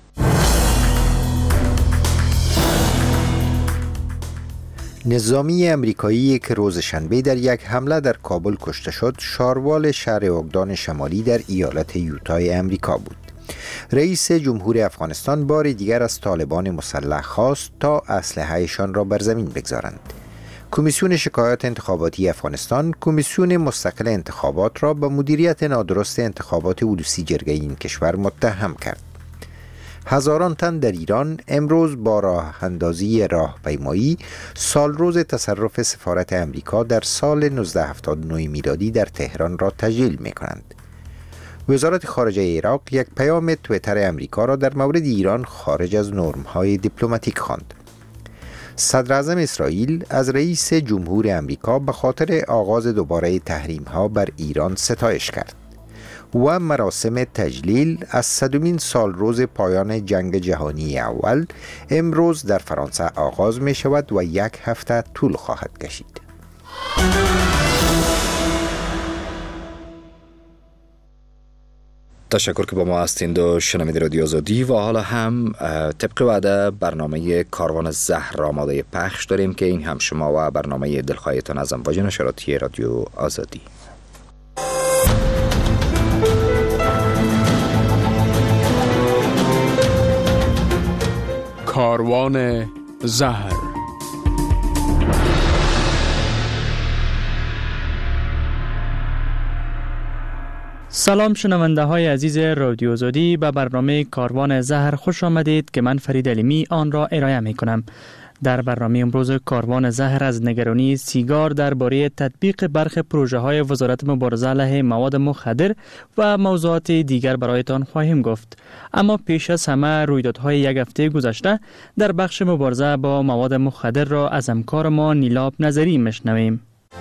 نظامی امریکایی که روز شنبه در یک حمله در کابل کشته شد شاروال شهر اوگدان شمالی در ایالت یوتای امریکا بود. رئیس جمهور افغانستان بار دیگر از طالبان مسلح خواست تا اسلحه‌شان را بر زمین بگذارند. کمیسیون شکایات انتخاباتی افغانستان کمیسیون مستقل انتخابات را به مدیریت نادرست انتخابات حدوثی جرگه این کشور متهم کرد. هزاران تن در ایران امروز با راه اندازی راهپیمایی سال روز تصرف سفارت امریکا در سال نوزده هفتاد و نه میلادی در تهران را تجلیل می کنند. وزارت خارجه عراق یک پیام تویتر امریکا را در مورد ایران خارج از نرم‌های دیپلماتیک خواند. صدر اعظم اسرائیل از رئیس جمهور امریکا به خاطر آغاز دوباره تحریم‌ها بر ایران ستایش کرد و مراسم تجلیل از صدمین سال روز پایان جنگ جهانی اول امروز در فرانسه آغاز می شود و یک هفته طول خواهد کشید. تشکر که با ما هستید و شنونده رادیو آزادی و حالا هم طبق وعده برنامه کاروان زهر آماده پخش داریم که این هم شما و برنامه دلخواهتان از امواج نشراتی رادیو آزادی. کاروان زهر. سلام شنونده های عزیز رادیو آزادی، به برنامه کاروان زهر خوش آمدید که من فرید علیمی آن را ارائه می کنم. در برنامه امروز کاروان زهر از نگرانی سیگار درباره تطبیق برخی پروژه های وزارت مبارزه علیه مواد مخدر و موضوعات دیگر برایتان خواهیم گفت. اما پیش از همه رویدادهای یک هفته گذشته در بخش مبارزه با مواد مخدر را از همکار ما نیلاب نظری میشنویم.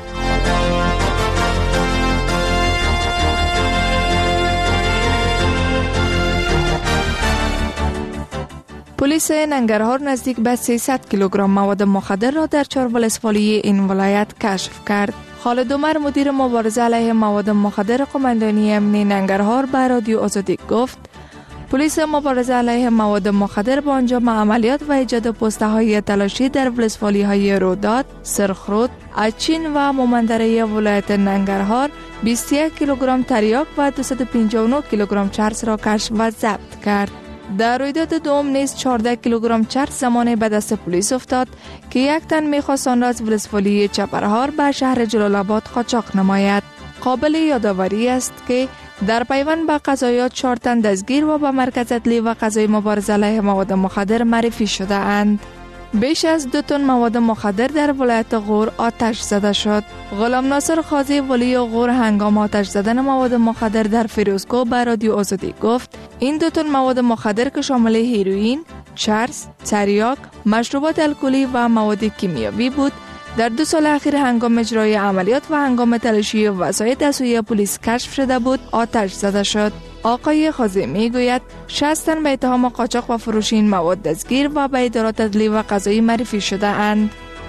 پلیس ننگرهار نزدیک به سیصد کیلوگرم مواد مخدر را در چهار ولسوالی این ولایت کشف کرد. خالد عمر مدیر مبارزه علیه مواد مخدر قماندانی امنی ننگرهار به رادیو آزادی گفت پلیس مبارزه علیه مواد مخدر با انجام عملیات و ایجاد پسته های تلاشی در ولسوالی های روداد، سرخرود، اچین و مومندره ولایت ننگرهار بیست و یک کیلوگرم تریاک و دویست و پنجاه و نه کیلوگرم چرس را کشف و ضبط کرد. در رویداد دوم نیز چهارده کیلوگرم چرس زمانی به دست پلیس افتاد که یک تن می‌خواست آن را از ولسوالی چپرهار به شهر جلال آباد قاچاق نماید. قابل یادآوری است که در پیوند به قضایات چهار تن دستگیر و به مرکز عدلی و قضایی مبارزه علیه مواد مخدر معرفی شده اند. بیش از دو تن مواد مخدر در ولایت غور آتش زده شد. غلام ناصر خازی ولی غور هنگام آتش زدن مواد مخدر در فیروزکوه به رادیو آزادی گفت این دو تن مواد مخدر که شامل هیروئین، چرس، تریاک، مشروبات الکلی و مواد کیمیایی بود در دو سال اخیر هنگام اجرای عملیات و هنگام تلاشی وسایل از سوی پلیس کشف شده بود آتش زده شد. آقای خازی میگوید شصت تن به اتهام قاچاق و فروش این مواد دستگیر و به ادارات عدلی و قضایی معرفی شده اند.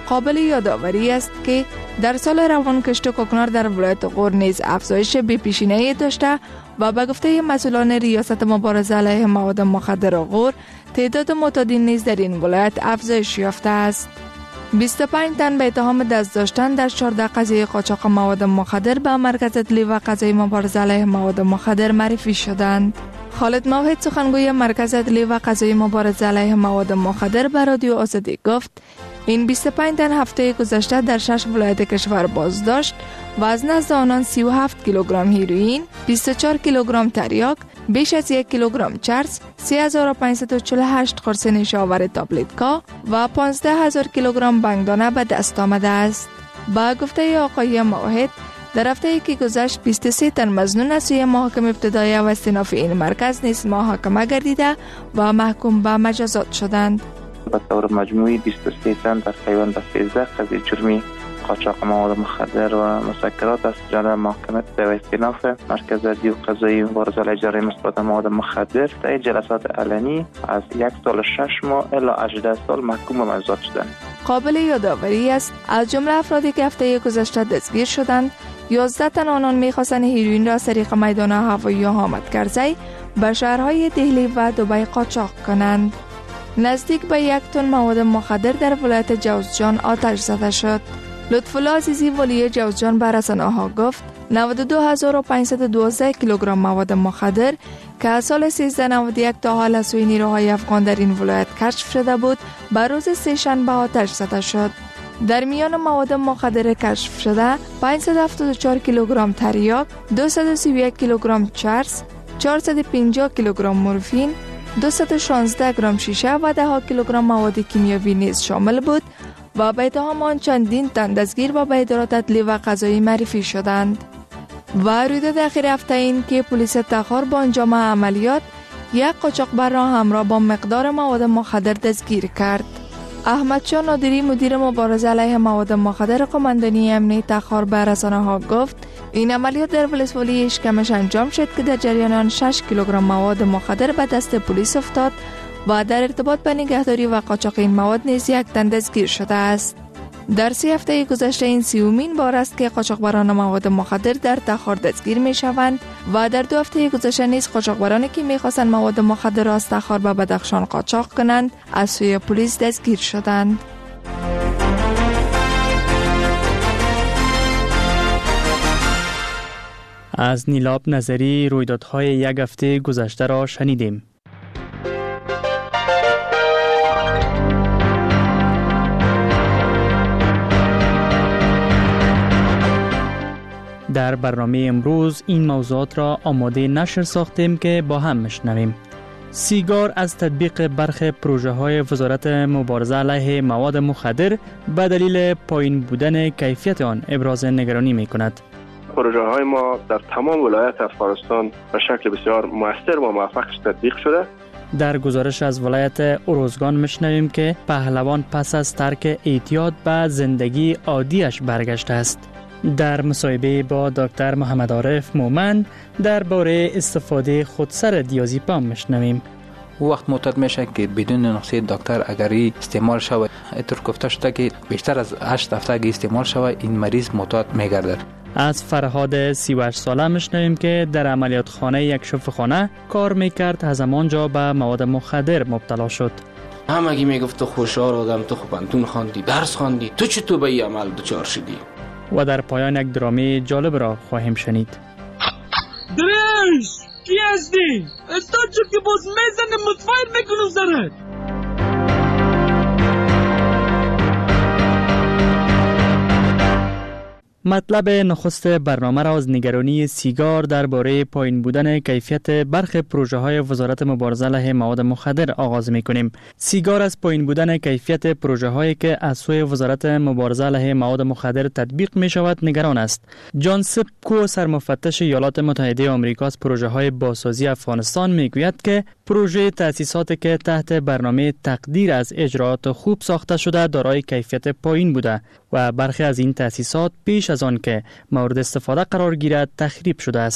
قابل یادآوری است که در سال روان کشت کوکنار در ولایت غور نیز افزایش بی‌پیشینه‌ای داشته و به گفته مسئولان ریاست مبارزه علیه مواد مخدر غور تعداد معتادین نیز در این ولایت افزایش یافته است. بیست و پنج تن به اتهام دست داشتن در چهارده قضیه قاچاق مواد مخدر به مرکز اطلاعی و قضایی مبارزه علیه مواد مخدر معرفی شدند. خالد موحد سخنگوی مرکز اطلاعی و قضایی مبارزه علیه مواد مخدر به رادیو آزادی گفت این بیست و پنج تن هفته گذشته در شش ولایت کشور بازداشت و از نزد آنان سی و هفت کیلوگرم هیروئین، بیست و چهار کیلوگرم تریاک، بیش از یک کیلوگرم چرس، سه هزار و پانصد و چهل و هشت قرص نیشاور تابلتکا و پانزده هزار کیلوگرم بنگدانه به دست آمده است. با گفته آقای موحد در هفته که گذشت بیست و سه تن مظنون از سوی محاکم ابتدایی و استیناف این مرکز نیز محاکمه گردیده و محکوم به مجازات شدند. به طور مجموعی بیست و سه تن در پیوند به سیزده قضیه جرمی قاچاق مواد مخدر و مسکرات از جانب محکمه و استیناف مرکز اطلاعی و قضایی مبارزه علیه جرایم مثبت مواد مخدر در این جلسات علنی از یک سال و شش ماه الی هجده سال محکوم به مجازات شدند. قابل یادآوری است از جمله افرادی که هفته گذشته دستگیر شدند، یازده تن آنان می‌خواستند هیروئین را از طریق میدان هوایی حامد کرزی به شهرهای دهلی و دبی قاچاق کنند. نزدیک به یک تن مواد مخدر در ولایت جوزجان آتش زده شد. لطف‌الله عزیزی ولی جوزجان به رسانه‌ها گفت نود و دو هزار و پانصد و دوازده کیلوگرم مواد مخدر که از سال سیزده نود و یک تا حال از سوی نیروهای افغان در این ولایت کشف شده بود به روز سه‌شنبه آتش زده شد. در میان مواد مخدر کشف شده پانصد و هفتاد و چهار کیلوگرم تریاک، دویست و سی و یک کیلوگرم چرس، چهارصد و پنجاه کیلوگرم مورفین، دویست و شانزده گرم شیشه و ده کیلوگرم مواد کیمیاوی نیز شامل بود و به اتهام آن چندین تن دستگیر و به ادارات اطلاعی و قضایی معرفی شدند. و رویداد اخیر هفته این که پلیس تخار با انجام عملیات یک قاچاقبر را همراه با مقدار مواد مخدر دستگیر کرد. احمدشاه نادری مدیر مبارزه علیه مواد مخدر قماندانی امنیتی تخار به رسانه‌ها گفت این عملیات در ولسوالی اشکمش انجام شد که در جریان آن شش کیلوگرم مواد مخدر به دست پلیس افتاد و در ارتباط با نگهداری و قاچاق این مواد نیز یک تن دستگیر شده است. در سی هفته گذشته این سیومین بار است که قاچاقبران مواد مخدر در تخار دستگیر می شوند و در دو هفته گذشته نیز قاچاقبرانی که می خواستند مواد مخدر را از تخار به بدخشان قاچاق کنند از سوی پلیس دستگیر شدند. از نیلاب نظری رویدادهای یک هفته گذشته را شنیدیم. در برنامه امروز این موضوعات را آماده نشر ساختیم که با هم مشنویم. سیگار از تطبیق برخی پروژه های وزارت مبارزه علیه مواد مخدر به دلیل پایین بودن کیفیت آن ابراز نگرانی می کند. پروژه های ما در تمام ولایات افغانستان به شکل بسیار موثر و موفقش تطبیق شده. در گزارش از ولایت اروزگان مشنویم که پهلوان پس از ترک اعتیاد به زندگی عادیش برگشته است. در مصاحبه با دکتر محمد عارف مومن درباره استفاده خودسر دیازپام میشنویم. وقت معتاد میشه که بدون نسخه دکتر اگری استعمال شود، اینطور گفته شده که بیشتر از هشت هفته اگه استعمال شود این مریض معتاد میگردد. از فرهاد سی و هشت ساله میشنویم که در عملیات خانه یک شفاخانه کار میکرد، از همانجا به مواد مخدر مبتلا شد. همگی میگفت تو خوشحال آدم، تو خوب انتون خواندی، درس خواندی، تو چطور به این عمل دچار شدی؟ و در پایان یک درامه جالب را خواهیم شنید. دریش کی هستی؟ تا چون که باز میزنه متفاید میکنم سرت. مطلب نخست برنامه را از نگرانی سیگار درباره پایین بودن کیفیت برخی پروژه های وزارت مبارزه علیه مواد مخدر آغاز می کنیم. سیگار از پایین بودن کیفیت پروژه هایی که از سوی وزارت مبارزه علیه مواد مخدر تطبیق می شود نگران است. جان سپکو سرمفتش ایالات متحده آمریکا از پروژه های بازسازی افغانستان می گوید که پروژه تأسیساتی که تحت برنامه تقدیر از اجرات خوب ساخته شده دارای کیفیت پایین بوده و برخی از این تأسیسات پیش از آن که مورد استفاده قرار گیرد تخریب شده است.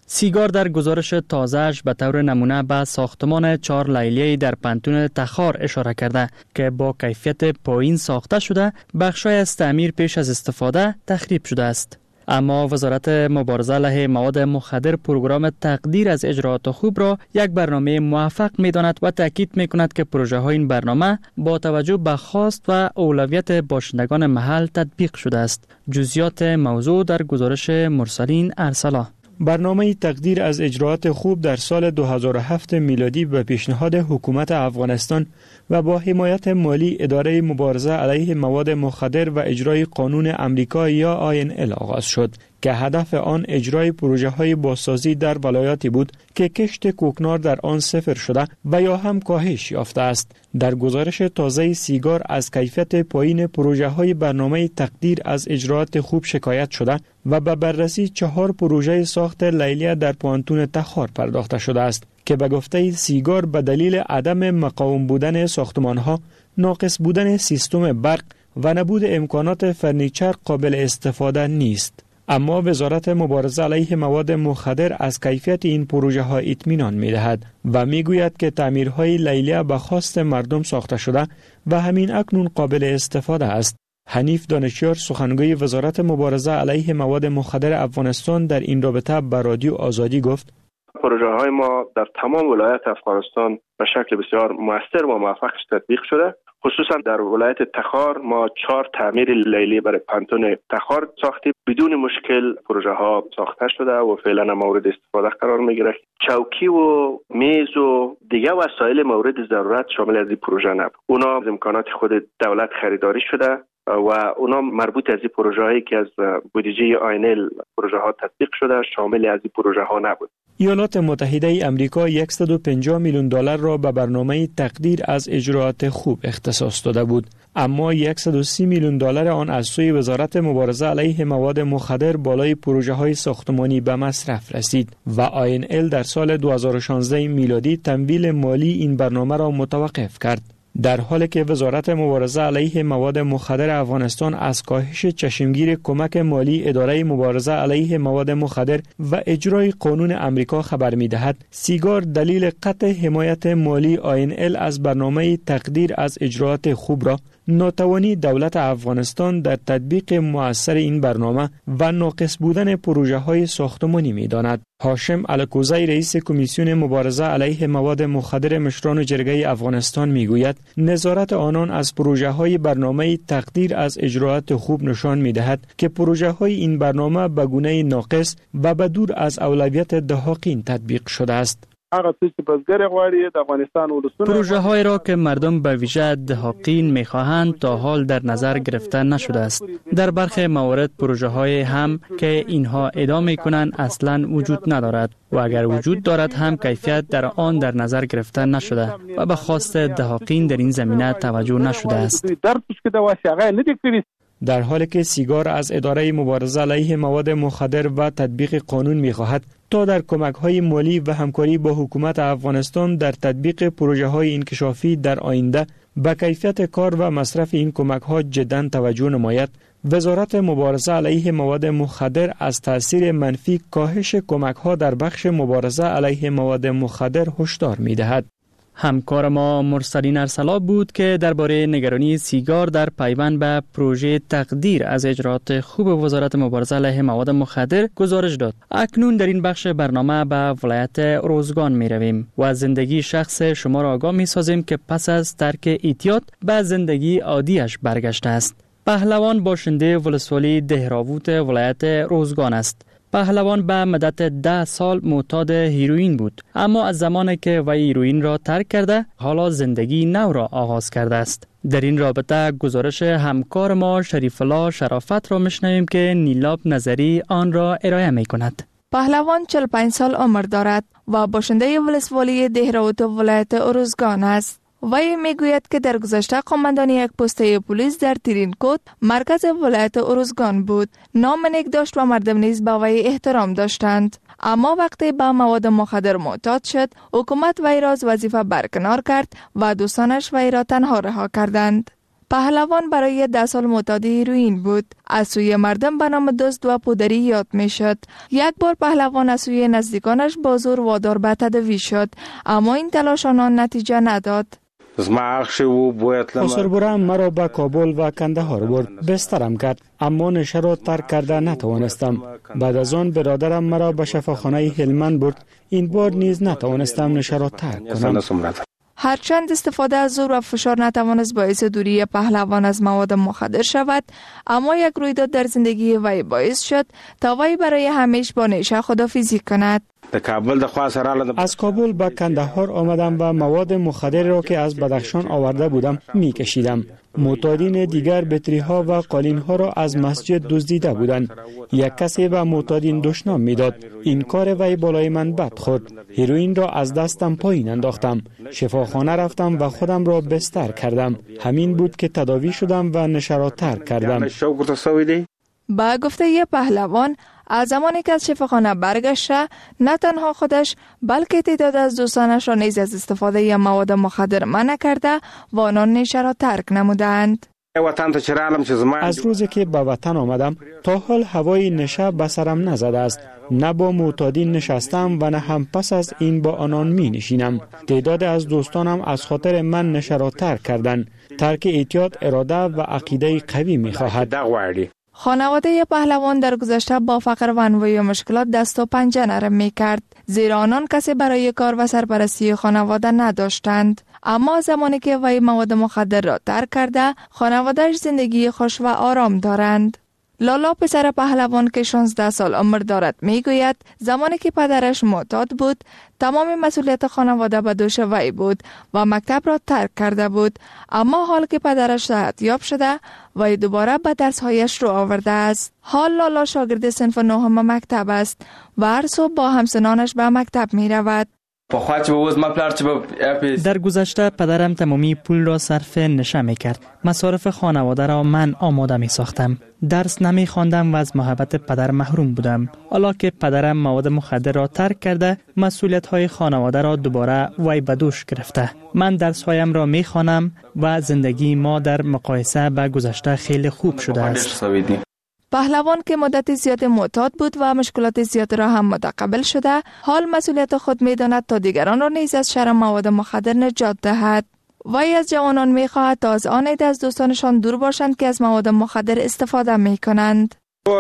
سیگار در گزارش تازه‌اش به طور نمونه به ساختمان چهار لیلیه‌ای در پانتون تخار اشاره کرده که با کیفیت پایین ساخته شده، بخشای از تعمیر پیش از استفاده تخریب شده است. اما وزارت مبارزه علیه مواد مخدر پروگرام تقدیر از اجراات خوب را یک برنامه موفق می‌داند و تاکید می‌کند که پروژه‌های این برنامه با توجه به خواست و اولویت باشندگان محل تطبیق شده است. جزئیات موضوع در گزارش مرسلین ارسلا. برنامه تقدیر از اجراات خوب در سال دو هزار و هفت میلادی به پیشنهاد حکومت افغانستان و با حمایت مالی اداره مبارزه علیه مواد مخدر و اجرای قانون امریکا یا آی ان ال آغاز شد که هدف آن اجرای پروژه های بازسازی در ولایاتی بود که کشت کوکنار در آن صفر شده و یا هم کاهش یافته است. در گزارش تازه سیگار از کیفیت پایین پروژه های برنامه تقدیر از اجراات خوب شکایت شده و به بررسی چهار پروژه ساخت لیلیه در پانتون تخار پرداخته شده است که به گفته سیگار به دلیل عدم مقاوم بودن ساختمانها، ناقص بودن سیستم برق و نبود امکانات فرنیچر قابل استفاده نیست. اما وزارت مبارزه علیه مواد مخدر از کیفیت این پروژه ها اطمینان می دهد و می گوید که تعمیرهای لیلیه به خواست مردم ساخته شده و همین اکنون قابل استفاده است. حنیف دانشیار سخنگوی وزارت مبارزه علیه مواد مخدر افغانستان در این رابطه به رادیو آزادی گفت: پروژه های ما در تمام ولایت افغانستان به شکل بسیار موثر و موفق تطبیق شده. خصوصا در ولایت تخار ما چهار تعمیر لیلی برای پانتون تخار ساختیم. بدون مشکل پروژه ها ساخته شده و فعلا مورد استفاده قرار میگیره. چوکی و میز و دیگه وسایل مورد ضرورت شامل از این پروژه نبود. اونا از امکانات خود دولت خریداری شده و اونا مربوط از این پروژه هایی که از بودجه آی ان ال پروژه ها تطبیق شده شامل از این پروژه ها نبود. ایالات متحده ای آمریکا صد و پنجاه میلیون دلار را به برنامه تقدیر از اجراات خوب اختصاص داده بود، اما صد و سی میلیون دلار آن از سوی وزارت مبارزه علیه مواد مخدر بالای پروژه های ساختمانی به مصرف رسید و آی ان ال در سال دو هزار و شانزده میلادی تمویل مالی این برنامه را متوقف کرد. در حالی که وزارت مبارزه علیه مواد مخدر افغانستان از کاهش چشمگیر کمک مالی اداره مبارزه علیه مواد مخدر و اجرای قانون امریکا خبر می‌دهد، سیگار دلیل قطع حمایت مالی آی ان ال از برنامه تقدیر از اجراات خوب را ناتوانی دولت افغانستان در تطبیق مؤثر این برنامه و ناقص بودن پروژه های ساختمانی می‌داند. هاشم الکوزی رئیس کمیسیون مبارزه علیه مواد مخدر مشران جرگه افغانستان میگوید نظارت آنان از پروژه های برنامه تقدیر از اجراات خوب نشان می‌دهد که پروژه های این برنامه به گونه ناقص و به دور از اولویت دهاقین تطبیق شده است. پروژه های را که مردم به ویژه دهاقین میخواهند تا حال در نظر گرفته نشده است. در برخی موارد پروژه های هم که اینها ادعا میکنند اصلا وجود ندارد و اگر وجود دارد هم کیفیت در آن در نظر گرفته نشده و به خواست دهاقین در این زمینه توجه نشده است. در حالی که سیگار از اداره مبارزه علیه مواد مخدر و تطبیق قانون می‌خواهد تا در کمک‌های مالی و همکاری با حکومت افغانستان در تطبیق پروژه‌های انکشافی در آینده به کیفیت کار و مصرف این کمک‌ها جداً توجه نماید، وزارت مبارزه علیه مواد مخدر از تأثیر منفی کاهش کمک‌ها در بخش مبارزه علیه مواد مخدر هشدار می‌دهد. همکار ما مرسلین ارسلا بود که درباره نگرانی سیگار در پیوند به پروژه تقدیر از اجراات خوب وزارت مبارزه علیه مواد مخدر گزارش داد. اکنون در این بخش برنامه به ولایت روزگان می رویم و از زندگی شخص شما را آگاه می سازیم که پس از ترک ایتیاد به زندگی عادیش برگشته است. پهلوان باشنده ولسوالی دهراوت ولایت روزگان است. پهلوان به مدت ده سال معتاد هیروئین بود، اما از زمانی که وی هیروئین را ترک کرده حالا زندگی نو را آغاز کرده است. در این رابطه گزارش همکار ما شریف الله شرافت را میشنویم که نیلاب نظری آن را ارائه می کند. پهلوان چهل و پنج سال عمر دارد و باشنده ولسوالی دهراوت ولایت روزگان است. وی میگوید که در گذشته قماندانی یک پسته پلیس در ترینکوت مرکز ولایت ارزگان بود. نام نیک داشت و مردم نیز به وی احترام داشتند. اما وقتی به مواد مخدر معتاد شد، حکومت وی را از وظیفه برکنار کرد و دوستانش وی را تنها رها کردند. پهلوان برای ده سال معتاد هیروئین بود. از سوی مردم به نام دزد و پودری یاد می شد. یک بار پهلوان از سوی نزدیکانش با زور وادار به تداوی شد، اما این تلاش آنان نتیجه نداد. آسربرم مرا به کابل و کندهار برد. بسترم کرد، اما نشه را ترک کرده نتوانستم. بعد از آن برادرم مرا به شفاخانه هلمند برد. این بار نیز نتوانستم نشه را ترک کنم. هرچند استفاده از زور و فشار نتوانست باعث دوری پهلوان از مواد مخدر شود، اما یک رویداد در زندگی وی باعث شد تا وی برای همیشه با نشه خداحافظی کند. از کابل به کندهار آمدم و مواد مخدر را که از بدخشان آورده بودم می کشیدم. معتادین دیگر بطری ها و قالین ها را از مسجد دزدیده بودند. یک کسی به معتادین دشنام میداد. این کار وی بالای من بد خورد. هیروئین را از دستم پایین انداختم. شفاخانه رفتم و خودم را بستر کردم. همین بود که تداوی شدم و نشه را ترک کردم. با گفته پهلوان، از زمانی که از شفاخانه برگشته، نه تنها خودش بلکه تعداد از دوستانش را نیز از استفاده مواد مخدر منع کرده و آنان نشه را ترک نمودند. از روزی که به وطن آمدم تا حال هوای نشه به سرم نزده است. نه با معتادین نشستم و نه هم پس از این با آنان می نشینم. تعداد از دوستانم از خاطر من نشه را ترک کردند. ترک اعتیاد اراده و عقیده قوی می خواهد. خانواده پهلوان در گذشته با فقر و انواع مشکلات دست و پنجه نرم می کرد، زیرا آنان کسی برای کار و سرپرستی خانواده نداشتند. اما زمانی که وی مواد مخدر را ترک کرده، خانواده‌اش زندگی خوش و آرام دارند. لالا پسر پهلوان که شانزده سال عمر دارد می گوید زمانی که پدرش معتاد بود، تمام مسئولیت خانواده به دوش وی بود و مکتب را ترک کرده بود، اما حال که پدرش صحتیاب شده وی دوباره به درسهایش رو آورده است. حال لالا شاگرد صنف نهم مکتب است و هر صبح با همسنانش به مکتب می رود. در گذشته پدرم تمامی پول را صرف نشه می کرد. مصارف خانواده را من آماده می ساختم. درس نمی خواندم و از محبت پدر محروم بودم. حالا که پدرم مواد مخدر را ترک کرده، مسئولیت های خانواده را دوباره وی به دوش گرفته. من درس هایم را می خوانم و زندگی ما در مقایسه با گذشته خیلی خوب شده است. پهلوان که مدت زیاد معتاد بود و مشکلات زیاد را هم متقبل شده، حال مسئولیت خود می داند تا دیگران را نیز از شر مواد مخدر نجات دهد. وی از جوانان می خواهد تا از آن عده از دوستانشان دور باشند که از مواد مخدر استفاده می کنند.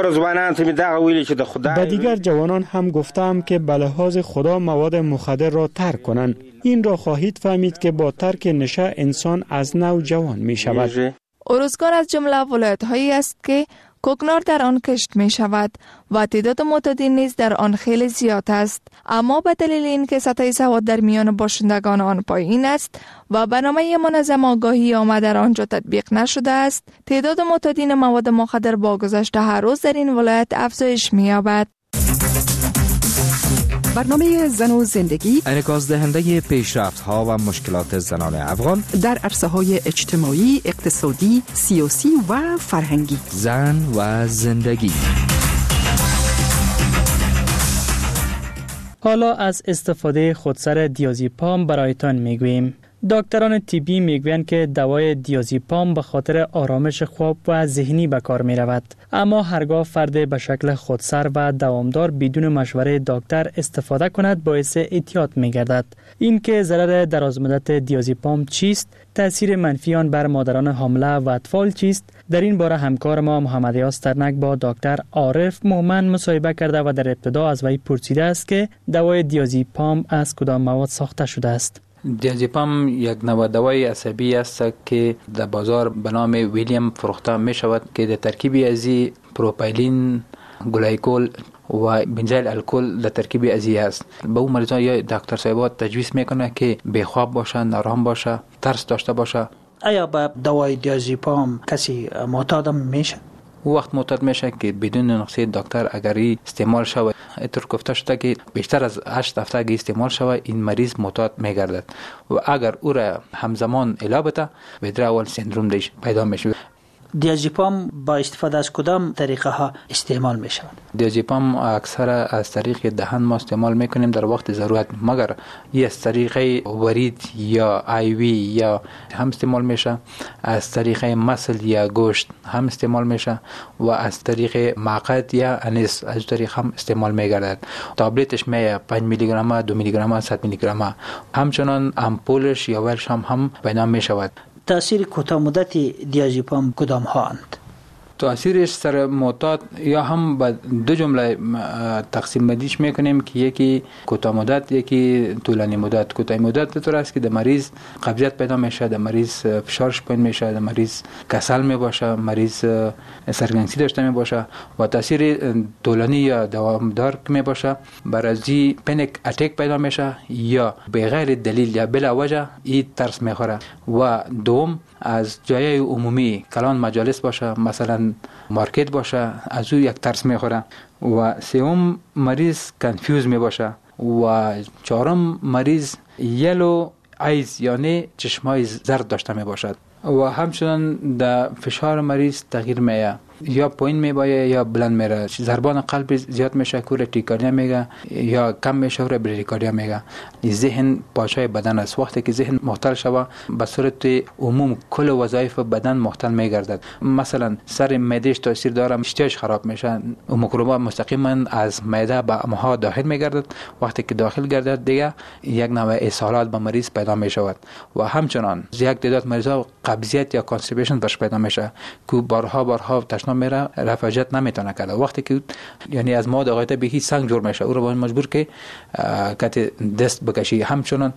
به دیگر جوانان هم گفتم که به لحاظ خدا مواد مخدر را ترک کنند. این را خواهید فهمید که با ترک نشه انسان از نو جوان می شود. ارزگان از جمله ولایت هایی است که کوکنار در آن کشت می شود و تعداد معتادین نیز در آن خیلی زیاد است، اما به دلیل اینکه سطح سواد در میان باشندگان آن پایین است و برنامه منظم آگاهی عامه در آنجا تطبیق نشده است، تعداد معتادین مواد مخدر با گذشت هر روز در این ولایت افزایش می یابد. برنامه زن و زندگی انعکاس دهنده پیشرفت ها و مشکلات زنان افغان در عرصه های اجتماعی، اقتصادی، سیاسی و فرهنگی. زن و زندگی. حالا از استفاده خودسر دیازپام برایتان میگوییم. دکتران طبی میگویند که دوای دیازپام به خاطر آرامش خواب و ذهنی به کار می رود، اما هرگاه فرد به شکل خودسر و دوامدار بدون مشوره دکتر استفاده کند باعث اعتیاد می گردد. این که ضرر درازمدت دیازپام چیست، تاثیر منفی آن بر مادران حامله و اطفال چیست، در این باره همکار ما محمد یاسترنک با دکتر عارف مومن مصاحبه کرده و در ابتدا از وی پرسیده است که دوای دیازپام از کدام مواد ساخته شده است. دیازپام یک نوع دوای عصبی است که در بازار به نام ویلیام فروخته می شود که در ترکیبی ازی پروپایلین، گلایکول و بنزایل الکل در ترکیبی ازی است. به اون مریضان یا دکتر صاحبات تجویز میکنه که بیخواب باشه، نارام باشه، ترس داشته باشه. آیا با دوای دیازپام کسی معتاد میشه؟ او وقت معتاد میشه که بدون نقشه دکتر اگری استعمال شود. اینطور گفته شده که بیشتر از هشت هفته اگه استعمال شود این مریض معتاد میگردد و اگر او را همزمان علاج بده withdrawal سندروم دیش پیدا میشه. دیازپام با استفاده از کدام طریقه ها استعمال می شود؟ دیازپام اکثر از طریق دهن ما استعمال میکنیم در وقت ضرورت، مگر یه از طریق ورید یا آیوی یا هم استعمال میشه، از طریق مسل یا گوشت هم استعمال میشه و از طریق مقعد یا انیس از طریق هم استعمال میگردد. تابلتش می پنج میلی گرم، دو میلی گرم، صد میلی گرم، همچنان امپولش یا ولش هم هم پیدا میشود. تاثیر کوتاه مدتی دیازپام کدام ها اند؟ تاثیرش سر معتاد یا هم به دو جمله تقسیم بندیش میکنیم که یکی کوتاه مدت یکی طولانی مدت. کوتاه مدت طور است که در مریض قبضیت پیدا میشه، در مریض فشارش پایین میشه، در مریض کسل میباشه، مریض سرگرمی داشته میباشه و تاثیر طولانی یا دوامدار میباشه برازی پنیک اتک پیدا میشه یا به غیر دلیل یا بلا وجه این ترس میخوره. و دوم از جای عمومی کلان مجالس باشه، مثلا مارکت باشه، از او یک ترس میخوره. و سوم مریض کنفیوز می باشه و چهارم مریض یلو ایز یعنی چشمای زرد داشته می باشد و همچنان در فشار مریض تغییر میه، یا پایین میبایه یا بلند میره، ضربان قلب زیاد میشه کور تیکاردیا میگه یا کم میشه و بریکاردیا میگه. ذهن پاشای بدن است، وقتی که ذهن معطل شوه به صورت عموم کل وظایف بدن معطل میگردد. مثلا سر معدهش تاثیر داره، اشتهاش خراب میشه، میکروبا مستقیما از معده به امعا داخل میگردد. وقتی که داخل گردد دیگه یک نوع اسهالات به مریض پیدا میشود و همچنان یک تعداد مریضا قبضیت یا کانستیپیشن برش پیدا میشه که بارها بارها تشنج میره، رفاجت نمیتونه کرده. وقتی که یعنی از مواد غایطه به هیچ سنگ جور میشه، او رو باید مجبور که کت دست بکشی. همچنان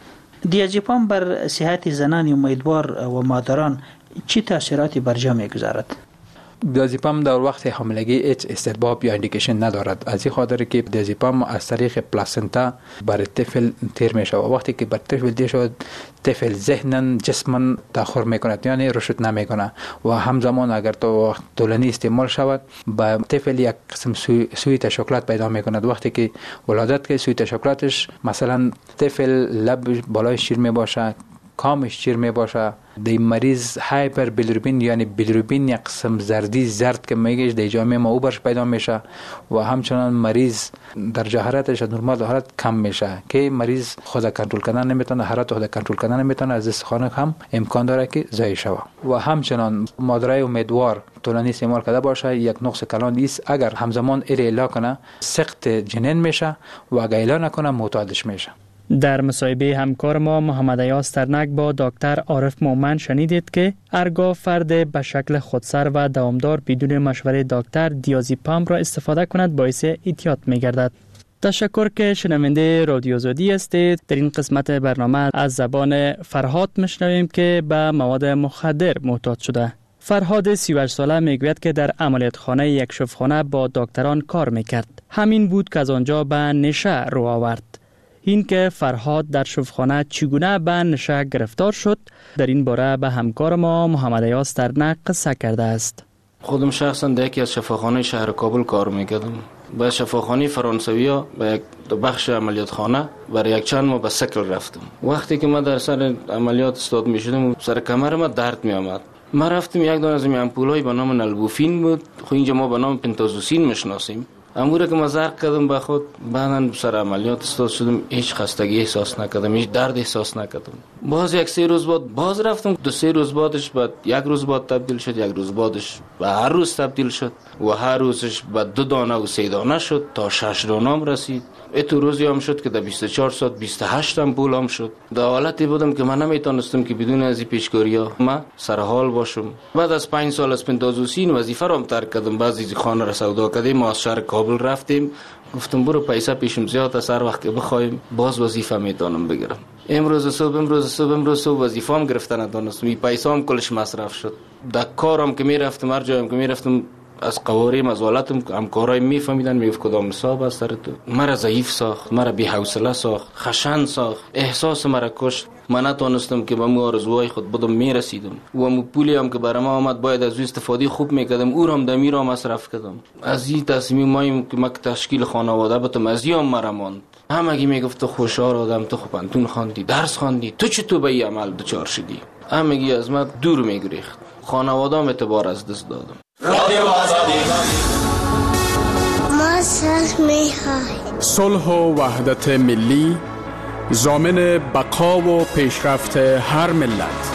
دیازپام بر صحت زنان امیدوار و مادران چی تاثیراتی بر جا میگذارد؟ دیازپام در وقت حاملگی هیچ استحباب یا اندیکیشن ندارد، از این خاطر که دیازپام از طریق پلاسنتا بر طفل تیر میشه و وقتی که بر طفل تیر شد طفل ذهنن جسمن تاخر میکند، یعنی رشد نمیکنه و همزمان اگر تو طولانی استعمال شود با طفل یک قسم سوی, سوی تشکلات پیدا میکند. وقتی که ولادت که سوی تشکلاتش مثلا طفل لب بالای شیر میباشه، کامش چیر می باشه، دی مریض هایپر بیلیروبین یعنی بیلیروبین یک قسم زردی زرد که میگیش دی جامعه ما او برش پیدا میشه و همچنان مریض در حرارتش نرمال حالت کم میشه که مریض خود کنترل کردن نمیتونه، حرارت خود کنترل کردن نمیتونه، از استخوان هم امکان داره که ضعیف شود. و همچنان مادرای امیدوار طولانی استعمال کرده باشه یک نقص کلان است، اگر همزمان ایلا کنه سخت جنین میشه و اگر ایلا نکنه معتادش میشه. در مصاحبه همکار ما محمد ایاز ترنک با دکتر عارف مومن شنیدید که هرگاه فرد به شکل خودسر و دوامدار بدون مشوره دکتر دیازپام را استفاده کند باعث اعتیاد می‌گردد. تشکر که شنونده رادیو زودی هستید. در این قسمت برنامه از زبان فرهاد میشنویم که به مواد مخدر معتاد شده. فرهاد سی و هشت ساله میگوید که در عملیات خانه یک شفاخانه با دکتران کار میکرد. همین بود که از آنجا به نشه رو آورد. این که فرهاد در شفاخانه چگونه به نشه گرفتار شد، در این باره به همکار ما محمد ایاز ترنک قصه کرده است. خودم شخصا در یکی از شفاخانه شهر کابل کار میکردم. به شفاخانه فرانسوی ها به یک بخش عملیات خانه برای یک چند ماه به سکل رفتم. وقتی که من در سر عملیات استاد میشدم سر کمر ما درد می آمد. ما رفتیم یک دانه از این امپولای به نام نلبوفین بود، خو اینجا ما به نام پنتازوسین میشناسیم. اموره که ما زرق کردم به خود، بعدن سر عملیات استاد شدم، هیچ خستگی احساس نکردم، هیچ درد احساس نکردم. باز یک سه روز بعد باز رفتم، دو سه روز بعدش بعد یک روز بعد تبدیل شد، یک روز بعدش به هر روز تبدیل شد و هر روزش به دو دانه و سه دانه شد تا شش دانه رسید. اتو روزی هم شد که در بیست و چهار ساعت بیست و هشت امپول هم شد. در حالتی بودم که من نمیتونستم که بدون از این پیشگیری‌ها ما سر حال باشم. بعد از پنج سال از پنتازوسین وظیفه رو ترک کردم، بعضی از خانه را سودا کردیم، ما از شهر کابل رفتیم، گفتم برو پیسه پیشم زیاد است، هر وقت که بخوایم باز وظیفه میتونم بگیرم. امروز صبح امروز صبح امروز صبح وظیفه هم گرفتن ندونستم، این پیسه هم کلش مصرف شد. در کارم که میرفتم، هر جایم که میرفتم از قواریم از والاتم همکارای میفهمیدن، میگفت کدام حساب است سر تو. مرا ضعیف ساخت، مرا بی حوصله ساخت، خشن ساخت، احساس مرا کشت. من نتونستم که به مو آرزوهای خود بدم میرسیدم و مو پولی هم که برام آمد باید از استفاده خوب میکردم، او هم دمی را مصرف کردم. از این تصمیم مایم که ما تشکیل خانواده بتم، از این مرا ماند. همگی میگفت تو خوشحال آدم، تو خوب پانتون خواندی، درس خواندی، تو چطور به این عمل دچار شدی؟ همگی از ما دور میگریخت. خانواده‌ام اعتبار از دست دادم. رادیو آزادی ما صلح می‌خوایم. صلح و وحدت ملی ضامن بقا و پیشرفت هر ملت.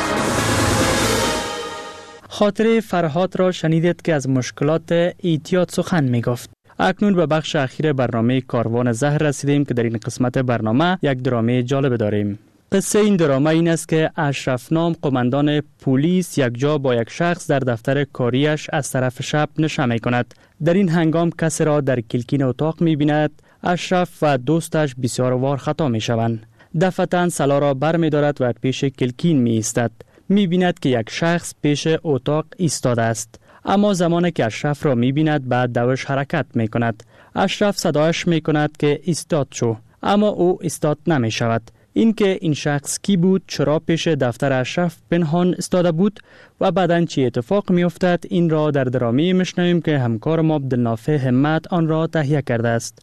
خاطر فرهاد را شنیدید که از مشکلات اعتیاد سخن می گفت. اکنون به بخش اخیر برنامه کاروان زهر رسیدیم که در این قسمت برنامه یک درامه جالب داریم. قصه این درامه این است که اشرف نام قماندان پلیس یک جا با یک شخص در دفتر کاریش از طرف شب نشه می کند. در این هنگام کسی را در کلکین اتاق می بیند. اشرف و دوستش بسیار وار خطا می شوند. دفعتاً سلا را بر می دارد و پیش کلکین می ایستد. می بیند که یک شخص پیش اتاق ایستاده است. اما زمانی که اشرف را می بیند بعد دوش حرکت می کند. اشرف صدایش می کند که ایستاد شو، اما او ایستاد نمی شود. این که این شخص کی بود، چرا پیش دفتر اشرف پنهان ایستاده بود و بعداً چی اتفاق می افتد، این را در درامه میشنویم که همکار ما عبدالنافع همت آن را تهیه کرده است.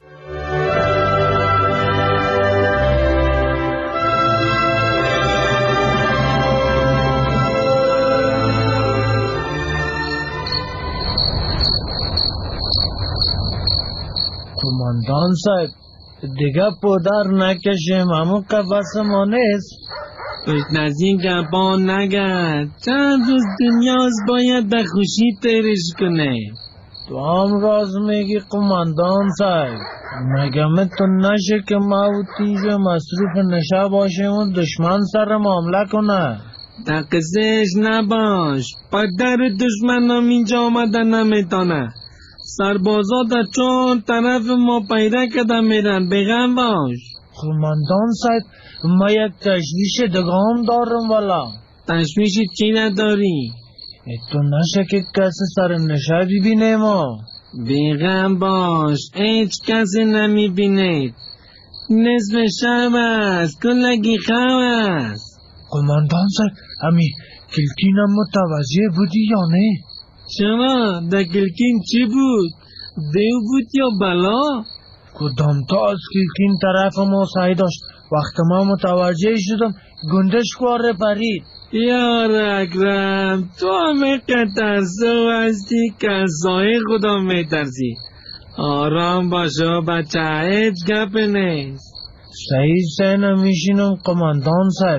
قماندان صاحب دیگه پودر نکشیم، همون که بس ما نیست. پشت نزدیک گپان نگرد، چند روز دنیاست باید به خوشی تیرش کنه. تو هم راز میگی قماندان صاحب. مگه میتون نشه که ما و تیز مصروف نشه باشیم و دشمن سر معامله کنه؟ دقیقش نباش، پدر دشمنم اینجا آمده نمیتونه. سربازا در چون طرف ما پیدا کده میرن، بغم باش. قماندان صاحب ما یک تشویش دگام دارم والا. تشویش چی نداری؟ تو نشه که کسی سر نشه ببینه ما. بغم باش، هیچ کسی نمیبینه. نصف شب است، کلگی خواب است. قماندان صاحب همی کلکینم متوجه بودی یا نه؟ شما در کلکین چی بود؟ دیو بود یا بلا؟ کدام تا از کلکین طرف ما سعی داشت. وقت ما متوجه شدم گندش کواره پرید. یار اکرم تو همه قطرسو هستی که از سایه خدا میترسی. آرام باشو بچه، هیچ گپ نیست. صحیح سه نمیشینم قماندان صاحب.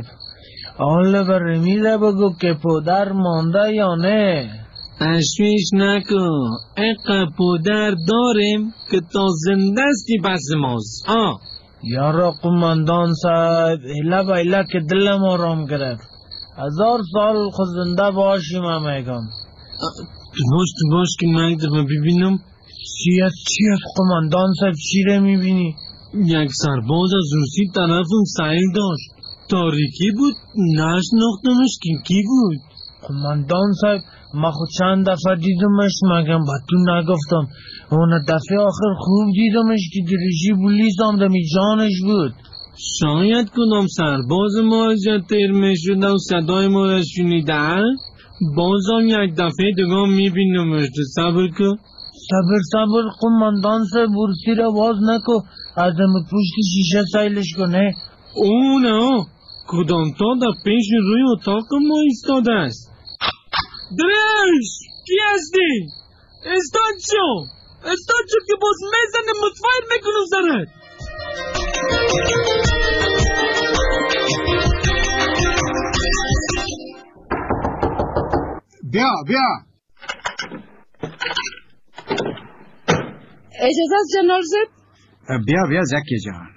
آن بر رمیده بگو که پودر مانده یا نه. تشویش نکن، اقا پودر داریم که تا زندستی پس ماست. آه یارا قماندان صاحب ایلا با ایلا که دلم آرام گرفت. هزار سال خود زنده باشیم هم میگم. تو باش تو باش که من دفعه ببینم. چی از چی از قماندان صاحب چی رو میبینی؟ یک سرباز از روسی طرفم سعی داشت. تاریکی بود، نشناختمش که کی بود. قماندان صاحب ما خود چند دفعه دیدمش، مگم با تو نگفتم. اون دفعه آخر خوب دیدمش که دریجی بولیس هم دمی جانش بود. شاید کدام سرباز ما از تیر می شده و صدای ما را شنیده. بازم یک دفعه دگاه می بینمش. صبر که صبر صبر قماندان صاحب برسی را باز نکو، ازم پشت شیشه سایلش کنه. او نه، کدام تا در پیش روی اتاق ما ایستاده است. دریش کی هستی؟ استاد شو استاد شو که باز میزنه متفایر میکنم سرت. بیا بیا. اجازه است جنرال زد؟ بیا بیا زکی جان.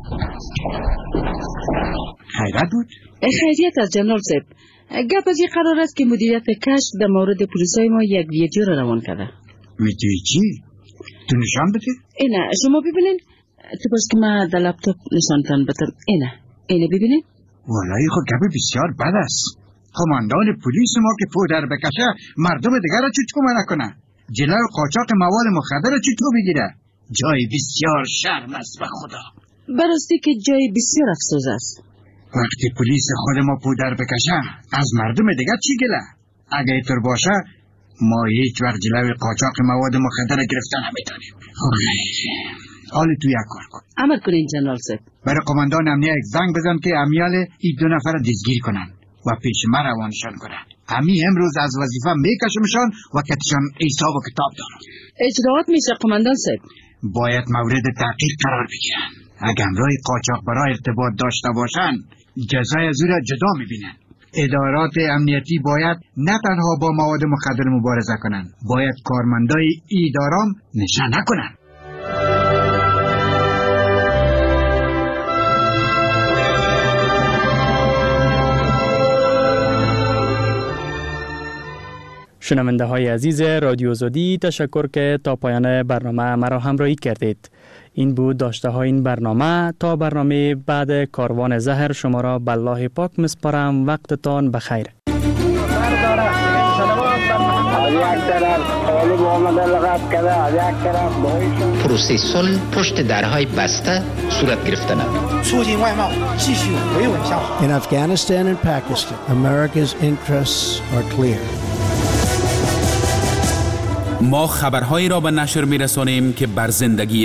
خیرت بود؟ خیریت از جنرال زد. گپ از این قرار است که مدیریت کشف در مورد پلیسای ما یک ویدیو را روان کرده. ویدیو چی؟ تو نشان بده؟ اینه شما ببینین. تو باش که من در لپتاپ نشانتان بدم. اینه اینه ببینین. والای خود گپ بسیار بد است. قماندان پلیس ما که پودر بکشه مردم دیگر را چطور نکنه؟ جلوی قاچاق مواد مخدر را چطور بگیره؟ جای بسیار شرم است به خدا. براستی که جای بسیار افسوس است. وقتی پلیس خود ما پودر بکشه از مردم دیگر چی گله؟ اگه اینطور باشه ما هیچ وقت جلوی قاچاق مواد مخدر گرفتن نمیتونیم. حالی تو یک کار کن. عمل کنین جنرال صاحب. برای قماندان امنیه یک زنگ بزن که امیال این دو نفر دستگیر کنن و پیش ما روانشان کنن. همین امروز از وظیفه میکشمشان و کتشان حساب و کتاب دارم. اجراات میشه قماندان صاحب. باید مورد تحقیق قرار بگیرن. اگر همراه قاچاقبرا ارتباط داشته باشن جزای از او را جدا میبینن. ادارات امنیتی باید نه تنها با مواد مخدر مبارزه کنن، باید کارمندای ایدارام نشان نکنن. شنونده های عزیز رادیو زودی، تشکر که تا پایان برنامه مرا همراهی کردید. این بود داشته های این برنامه. تا برنامه بعد کاروان زهر شما را به الله پاک مسپارم. وقتتان بخیر. پروسه صلح پشت درهای بسته صورت گرفته نمید. In Afghanistan and Pakistan, America's interests are clear. ما خبرهایی را به نشر می‌رسانیم که بر زندگی